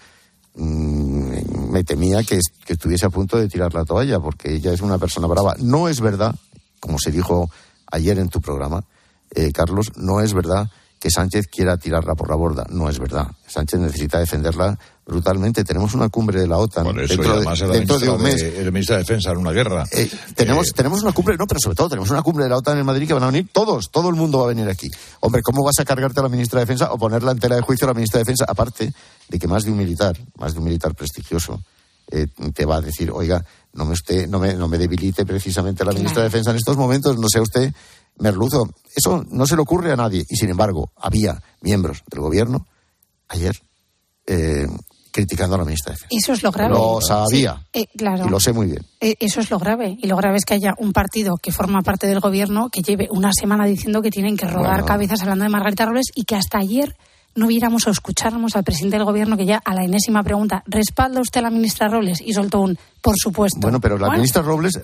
me temía que estuviese a punto de tirar la toalla, porque ella es una persona brava. No es verdad, como se dijo ayer en tu programa, Carlos, no es verdad que Sánchez quiera tirarla por la borda. No es verdad. Sánchez necesita defenderla brutalmente. Tenemos una cumbre de la OTAN por eso, dentro de un mes. El ministro de Defensa en una guerra. Tenemos una cumbre, pero sobre todo tenemos una cumbre de la OTAN en Madrid que van a venir todos. Todo el mundo va a venir aquí. Hombre, ¿cómo vas a cargarte a la ministra de Defensa o ponerla en tela de juicio a la ministra de Defensa? Aparte de que más de un militar prestigioso, te va a decir, oiga, no me debilite precisamente la ministra de Defensa en estos momentos, no sea usted merluzo. Eso no se le ocurre a nadie. Y sin embargo, había miembros del gobierno ayer criticando a la ministra de Defensa. Eso es lo grave. Lo sabía. Sí, claro. Y lo sé muy bien. Eso es lo grave. Y lo grave es que haya un partido que forma parte del gobierno que lleve una semana diciendo que tienen que rodar cabezas hablando de Margarita Robles y que hasta ayer no viéramos o escucháramos al presidente del gobierno que ya a la enésima pregunta, ¿respalda usted a la ministra Robles? Y soltó un, por supuesto. Bueno, pero la ministra Robles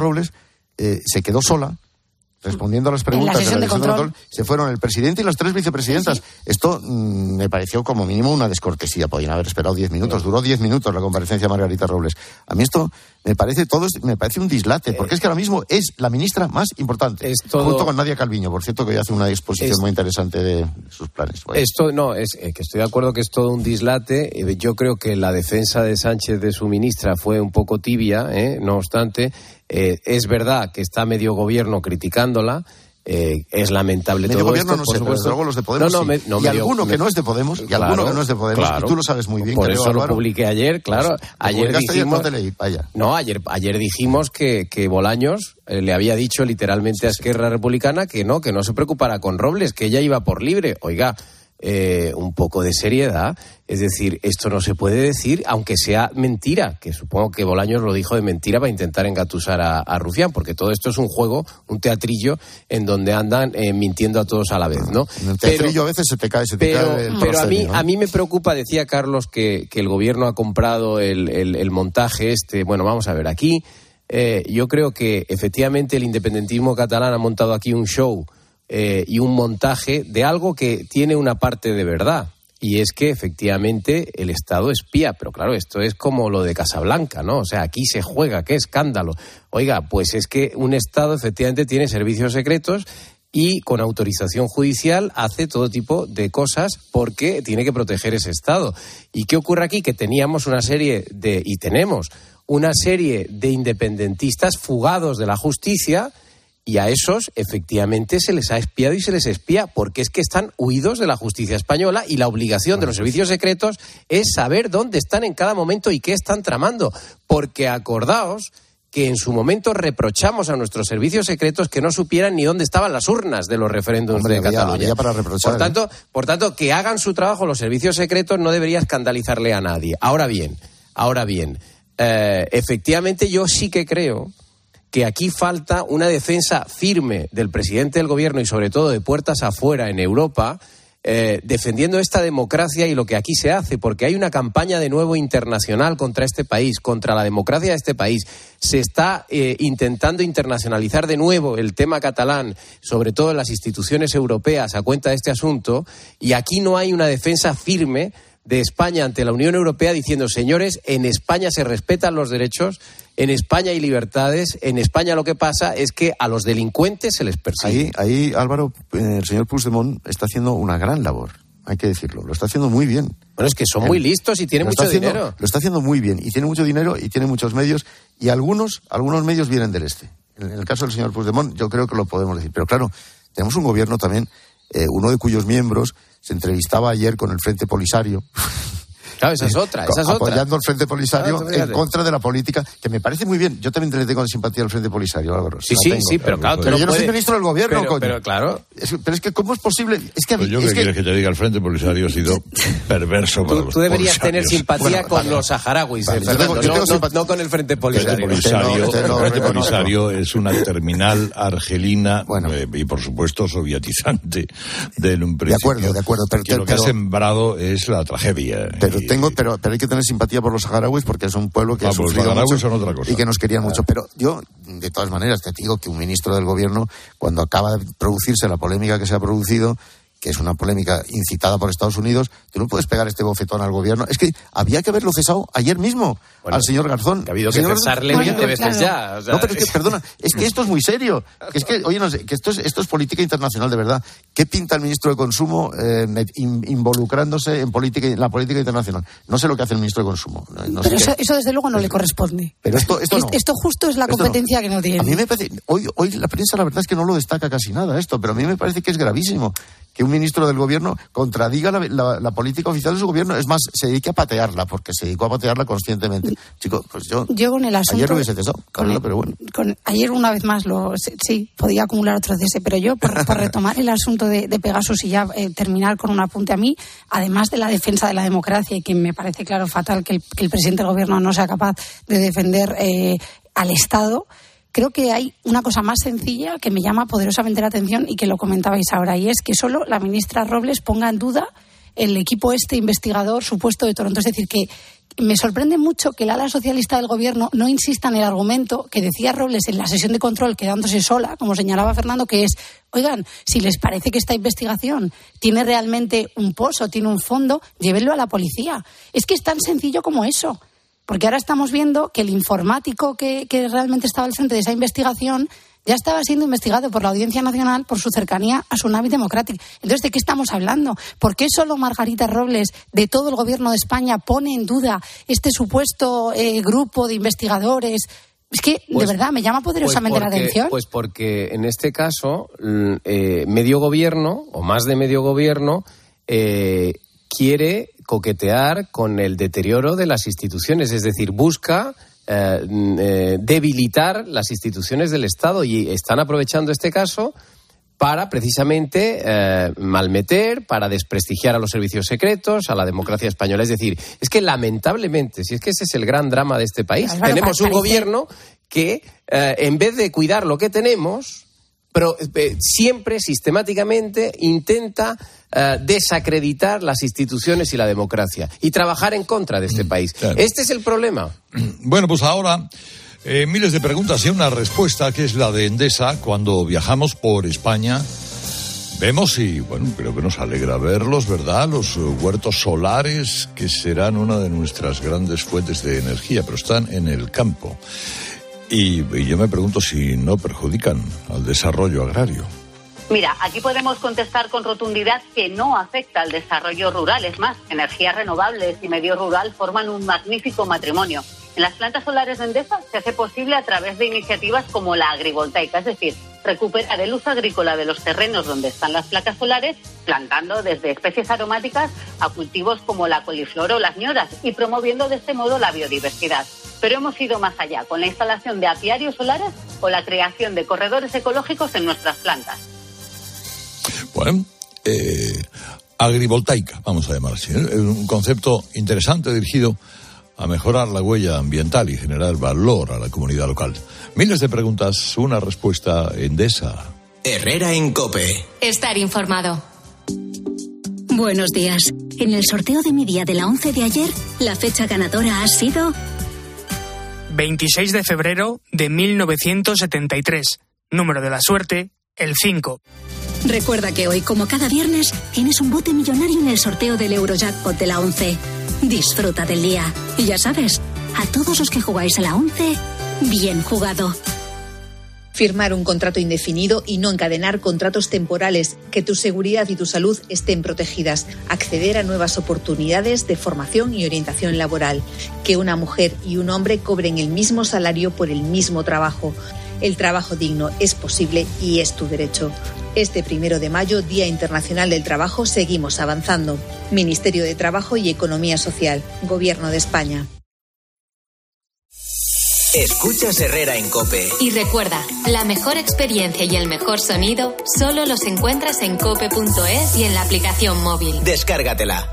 se quedó sola respondiendo a las preguntas de la sesión de control. Se fueron el presidente y las 3 vicepresidentas. Sí. Esto me pareció como mínimo una descortesía. Podían haber esperado 10 minutos. Duró 10 minutos la comparecencia de Margarita Robles. A mí esto me parece un dislate, porque es que ahora mismo es la ministra más importante. Junto con Nadia Calviño, por cierto, que hoy hace una exposición muy interesante de sus planes. Que estoy de acuerdo que es todo un dislate. Yo creo que la defensa de Sánchez de su ministra fue un poco tibia, no obstante. Es verdad que está medio gobierno criticándola. Es lamentable medio todo gobierno, esto, no sé, pero desde luego los de Podemos y alguno que no es de Podemos, claro, y tú lo sabes muy bien. Por eso Álvaro, lo publiqué ayer, claro. Ayer dijimos, ayer dijimos que Bolaños le había dicho literalmente a Esquerra Republicana que no se preocupara con Robles, que ella iba por libre. Oiga, un poco de seriedad. Es decir, esto no se puede decir, aunque sea mentira, que supongo que Bolaños lo dijo de mentira para intentar engatusar a Rufián, porque todo esto es un juego, un teatrillo en donde andan mintiendo a todos a la vez, ¿no? En el teatrillo a veces se te cae el pero a mí me preocupa, decía Carlos, que el gobierno ha comprado el montaje este. Bueno, vamos a ver, aquí yo creo que efectivamente el independentismo catalán ha montado aquí un show y un montaje de algo que tiene una parte de verdad, y es que efectivamente el Estado espía, pero claro, esto es como lo de Casablanca, ¿no? O sea, aquí se juega, qué escándalo. Oiga, pues es que un Estado efectivamente tiene servicios secretos y con autorización judicial hace todo tipo de cosas porque tiene que proteger ese Estado. ¿Y qué ocurre aquí? Que teníamos tenemos una serie de independentistas fugados de la justicia, y a esos efectivamente se les ha espiado y se les espía porque es que están huidos de la justicia española, y la obligación de los servicios secretos es saber dónde están en cada momento y qué están tramando, porque acordaos que en su momento reprochamos a nuestros servicios secretos que no supieran ni dónde estaban las urnas de los referéndums de Cataluña. Había para reprochar, por tanto, que hagan su trabajo los servicios secretos no debería escandalizarle a nadie. Ahora bien, efectivamente yo sí que creo que aquí falta una defensa firme del presidente del gobierno y sobre todo de puertas afuera en Europa, defendiendo esta democracia y lo que aquí se hace, porque hay una campaña de nuevo internacional contra este país, contra la democracia de este país. Se está intentando internacionalizar de nuevo el tema catalán, sobre todo en las instituciones europeas, a cuenta de este asunto, y aquí no hay una defensa firme de España ante la Unión Europea diciendo: señores, en España se respetan los derechos, en España hay libertades, en España lo que pasa es que a los delincuentes se les persigue. Ahí Álvaro, el señor Puigdemont está haciendo una gran labor, hay que decirlo, lo está haciendo muy bien. Bueno, es que son muy listos y tienen mucho dinero. Lo está haciendo muy bien, y tiene mucho dinero y tiene muchos medios, y algunos medios vienen del este. En el caso del señor Puigdemont yo creo que lo podemos decir, pero claro, tenemos un gobierno también, uno de cuyos miembros se entrevistaba ayer con el Frente Polisario. Claro, esa es otra. Apoyando al Frente Polisario en contra de la política, que me parece muy bien. Yo también tengo simpatía al Frente Polisario, Álvaro. Sí, pero claro. Pero yo no soy ministro del gobierno, coño. Pero claro. Pero es que, ¿cómo es posible? Es que ¿qué quieres que te diga? El Frente Polisario ha sido perverso para los Tú deberías polisarios. tener simpatía con los saharauis, Fernando, no con el Frente Polisario. El Frente Polisario es una terminal argelina y, por supuesto, sovietizante de un principio. De acuerdo. Pero lo que ha sembrado es la tragedia. Pero hay que tener simpatía por los saharauis porque es un pueblo que ha sufrido mucho son otra cosa. Y que nos querían mucho. Pero yo, de todas maneras, te digo que un ministro del gobierno, cuando acaba de producirse la polémica que se ha producido, que es una polémica incitada por Estados Unidos, tú no puedes pegar este bofetón al gobierno. Es que había que haberlo cesado ayer mismo al señor Garzón. Que ha habido que cesarle 20 veces ya. O sea, no, pero es que, perdona, es que esto es muy serio. Que es que, oye, no sé, que esto es política internacional, de verdad. ¿Qué pinta el ministro de Consumo involucrándose en la política internacional? No sé lo que hace el ministro de Consumo. Pero eso desde luego no le corresponde. Pero esto no. Esto justo es la competencia que no tiene. A mí me parece, hoy la prensa la verdad es que no lo destaca casi nada esto, pero a mí me parece que es gravísimo que un ministro del gobierno contradiga la política oficial de su gobierno. Es más, se dedique a patearla, porque se dedicó a patearla conscientemente. Chico, pues yo con el asunto, ayer lo hubiese cesado, pero bueno. Ayer una vez más sí, podía acumular otro cese, pero yo por retomar el asunto de Pegasus y ya terminar con un apunte a mí, además de la defensa de la democracia, y que me parece claro fatal que el presidente del gobierno no sea capaz de defender al Estado. Creo que hay una cosa más sencilla que me llama poderosamente la atención y que lo comentabais ahora, y es que solo la ministra Robles ponga en duda el equipo investigador supuesto de Toronto. Es decir, que me sorprende mucho que el ala socialista del gobierno no insista en el argumento que decía Robles en la sesión de control, quedándose sola, como señalaba Fernando, que es: oigan, si les parece que esta investigación tiene realmente un pozo, tiene un fondo, llévenlo a la policía. Es que es tan sencillo como eso. Porque ahora estamos viendo que el informático que realmente estaba al frente de esa investigación ya estaba siendo investigado por la Audiencia Nacional por su cercanía a Tsunami Democratic. Entonces, ¿de qué estamos hablando? ¿Por qué solo Margarita Robles, de todo el gobierno de España, pone en duda este supuesto grupo de investigadores? Es que, de verdad, me llama poderosamente la atención. Pues porque, en este caso, medio gobierno, o más de medio gobierno, quiere coquetear con el deterioro de las instituciones, es decir, busca debilitar las instituciones del Estado, y están aprovechando este caso para precisamente malmeter, para desprestigiar a los servicios secretos, a la democracia española. Es decir, es que lamentablemente, si es que ese es el gran drama de este país, tenemos un gobierno que en vez de cuidar lo que tenemos, pero siempre sistemáticamente intenta desacreditar las instituciones y la democracia y trabajar en contra de este país. Claro. Este es el problema. Bueno, pues ahora miles de preguntas y una respuesta, que es la de Endesa. Cuando viajamos por España vemos, y bueno, creo que nos alegra verlos, ¿verdad?, los huertos solares, que serán una de nuestras grandes fuentes de energía, pero están en el campo. Y yo me pregunto si no perjudican al desarrollo agrario. Mira, aquí podemos contestar con rotundidad que no afecta al desarrollo rural. Es más, energías renovables y medio rural forman un magnífico matrimonio. En las plantas solares de Endesa se hace posible a través de iniciativas como la agrivoltaica, es decir, recuperar el uso agrícola de los terrenos donde están las placas solares, plantando desde especies aromáticas a cultivos como la coliflor o las ñoras y promoviendo de este modo la biodiversidad. Pero hemos ido más allá, con la instalación de apiarios solares o la creación de corredores ecológicos en nuestras plantas. Bueno, agrivoltaica, vamos a llamar así, ¿eh? Un concepto interesante dirigido a mejorar la huella ambiental y generar valor a la comunidad local. Miles de preguntas, una respuesta. Endesa. Herrera en COPE. Estar informado. Buenos días. En el sorteo de mi día de la 11 de ayer, la fecha ganadora ha sido 26 de febrero de 1973. Número de la suerte, el 5. Recuerda que hoy, como cada viernes, tienes un bote millonario en el sorteo del Eurojackpot de la 11. Disfruta del día. Y ya sabes, a todos los que jugáis a la 11, bien jugado. Firmar un contrato indefinido y no encadenar contratos temporales, que tu seguridad y tu salud estén protegidas, acceder a nuevas oportunidades de formación y orientación laboral, que una mujer y un hombre cobren el mismo salario por el mismo trabajo. El trabajo digno es posible y es tu derecho. Este 1 de mayo, Día Internacional del Trabajo, seguimos avanzando. Ministerio de Trabajo y Economía Social, Gobierno de España. Escuchas Herrera en COPE. Y recuerda, la mejor experiencia y el mejor sonido solo los encuentras en cope.es y en la aplicación móvil. Descárgatela.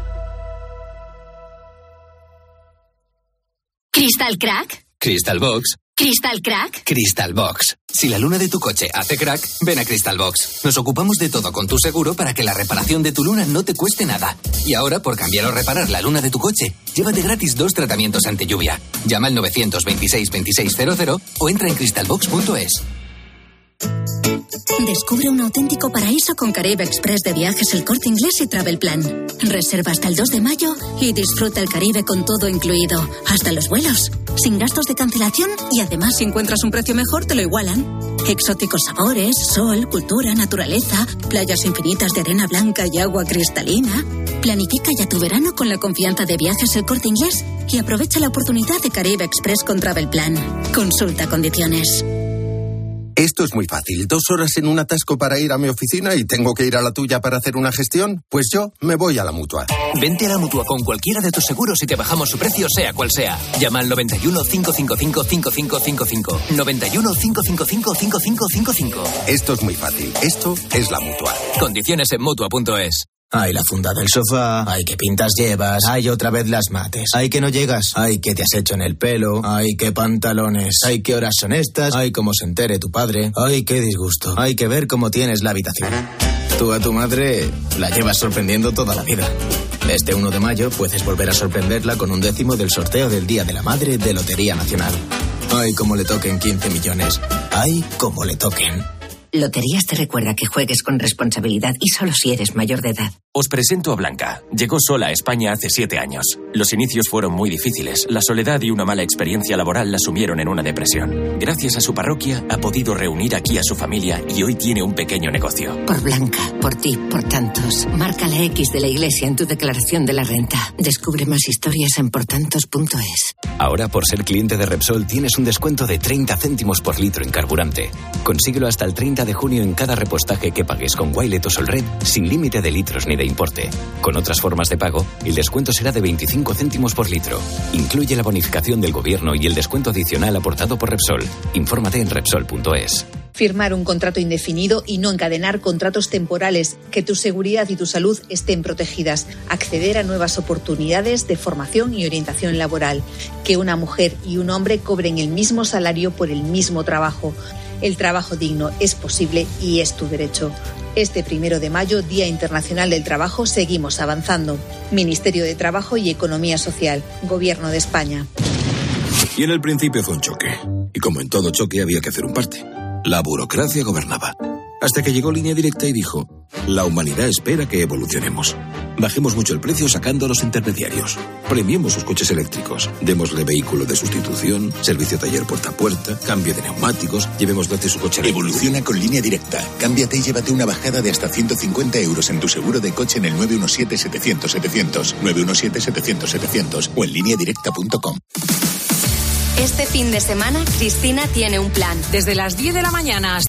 ¿Crystal Crack? Crystal Box. ¿Crystal Crack? Crystal Box. Si la luna de tu coche hace crack, ven a Crystal Box. Nos ocupamos de todo con tu seguro para que la reparación de tu luna no te cueste nada. Y ahora, por cambiar o reparar la luna de tu coche, llévate gratis 2 tratamientos ante lluvia. Llama al 926 2600 o entra en crystalbox.es. Descubre un auténtico paraíso con Caribe Express de Viajes El Corte Inglés y Travel Plan. Reserva hasta el 2 de mayo y disfruta el Caribe con todo incluido, hasta los vuelos, sin gastos de cancelación y además si encuentras un precio mejor te lo igualan. Exóticos sabores, sol, cultura, naturaleza, playas infinitas de arena blanca y agua cristalina. Planifica ya tu verano con la confianza de Viajes El Corte Inglés y aprovecha la oportunidad de Caribe Express con Travel Plan. Consulta condiciones. Esto es muy fácil. 2 horas en un atasco para ir a mi oficina y tengo que ir a la tuya para hacer una gestión. Pues yo me voy a la Mutua. Vente a la Mutua con cualquiera de tus seguros y te bajamos su precio sea cual sea. Llama al 91 555 5555. 91 555 5555. Esto es muy fácil. Esto es la Mutua. Condiciones en Mutua.es. Ay, la funda del sofá. Ay, qué pintas llevas. Ay, otra vez las mates. Ay, que no llegas. Ay, que te has hecho en el pelo. Ay, qué pantalones. Ay, qué horas son estas. Ay, cómo se entere tu padre. Ay, qué disgusto. Hay que ver cómo tienes la habitación. Tú a tu madre la llevas sorprendiendo toda la vida. Este 1 de mayo puedes volver a sorprenderla con un 10º del sorteo del Día de la Madre de Lotería Nacional. Ay, cómo le toquen 15 millones. Ay, cómo le toquen. Loterías te recuerda que juegues con responsabilidad y solo si eres mayor de edad. Os presento a Blanca. Llegó sola a España hace 7 años. Los inicios fueron muy difíciles. La soledad y una mala experiencia laboral la sumieron en una depresión. Gracias a su parroquia, ha podido reunir aquí a su familia y hoy tiene un pequeño negocio. Por Blanca, por ti, por tantos. Marca la X de la iglesia en tu declaración de la renta. Descubre más historias en portantos.es. Ahora, por ser cliente de Repsol, tienes un descuento de 30 céntimos por litro en carburante. Consíguelo hasta el 30 de junio en cada repostaje que pagues con Wilet o Solred, sin límite de litros ni de importe. Con otras formas de pago, el descuento será de 25 céntimos por litro. Incluye la bonificación del gobierno y el descuento adicional aportado por Repsol. Infórmate en Repsol.es. Firmar un contrato indefinido y no encadenar contratos temporales, que tu seguridad y tu salud estén protegidas, acceder a nuevas oportunidades de formación y orientación laboral, que una mujer y un hombre cobren el mismo salario por el mismo trabajo. El trabajo digno es posible y es tu derecho. Este 1 de mayo, Día Internacional del Trabajo, seguimos avanzando. Ministerio de Trabajo y Economía Social, Gobierno de España. Y en el principio fue un choque. Y como en todo choque había que hacer un parte. La burocracia gobernaba. Hasta que llegó Línea Directa y dijo, la humanidad espera que evolucionemos. Bajemos mucho el precio sacando a los intermediarios. Premiemos sus coches eléctricos. Démosle vehículo de sustitución, servicio taller puerta a puerta, cambio de neumáticos, llevemos gratis su coche eléctrico. Evoluciona con Línea Directa. Cámbiate y llévate una bajada de hasta 150 euros en tu seguro de coche en el 917-700-700, 917-700-700 o en lineadirecta.com. Este fin de semana, Cristina tiene un plan. Desde las 10 de la mañana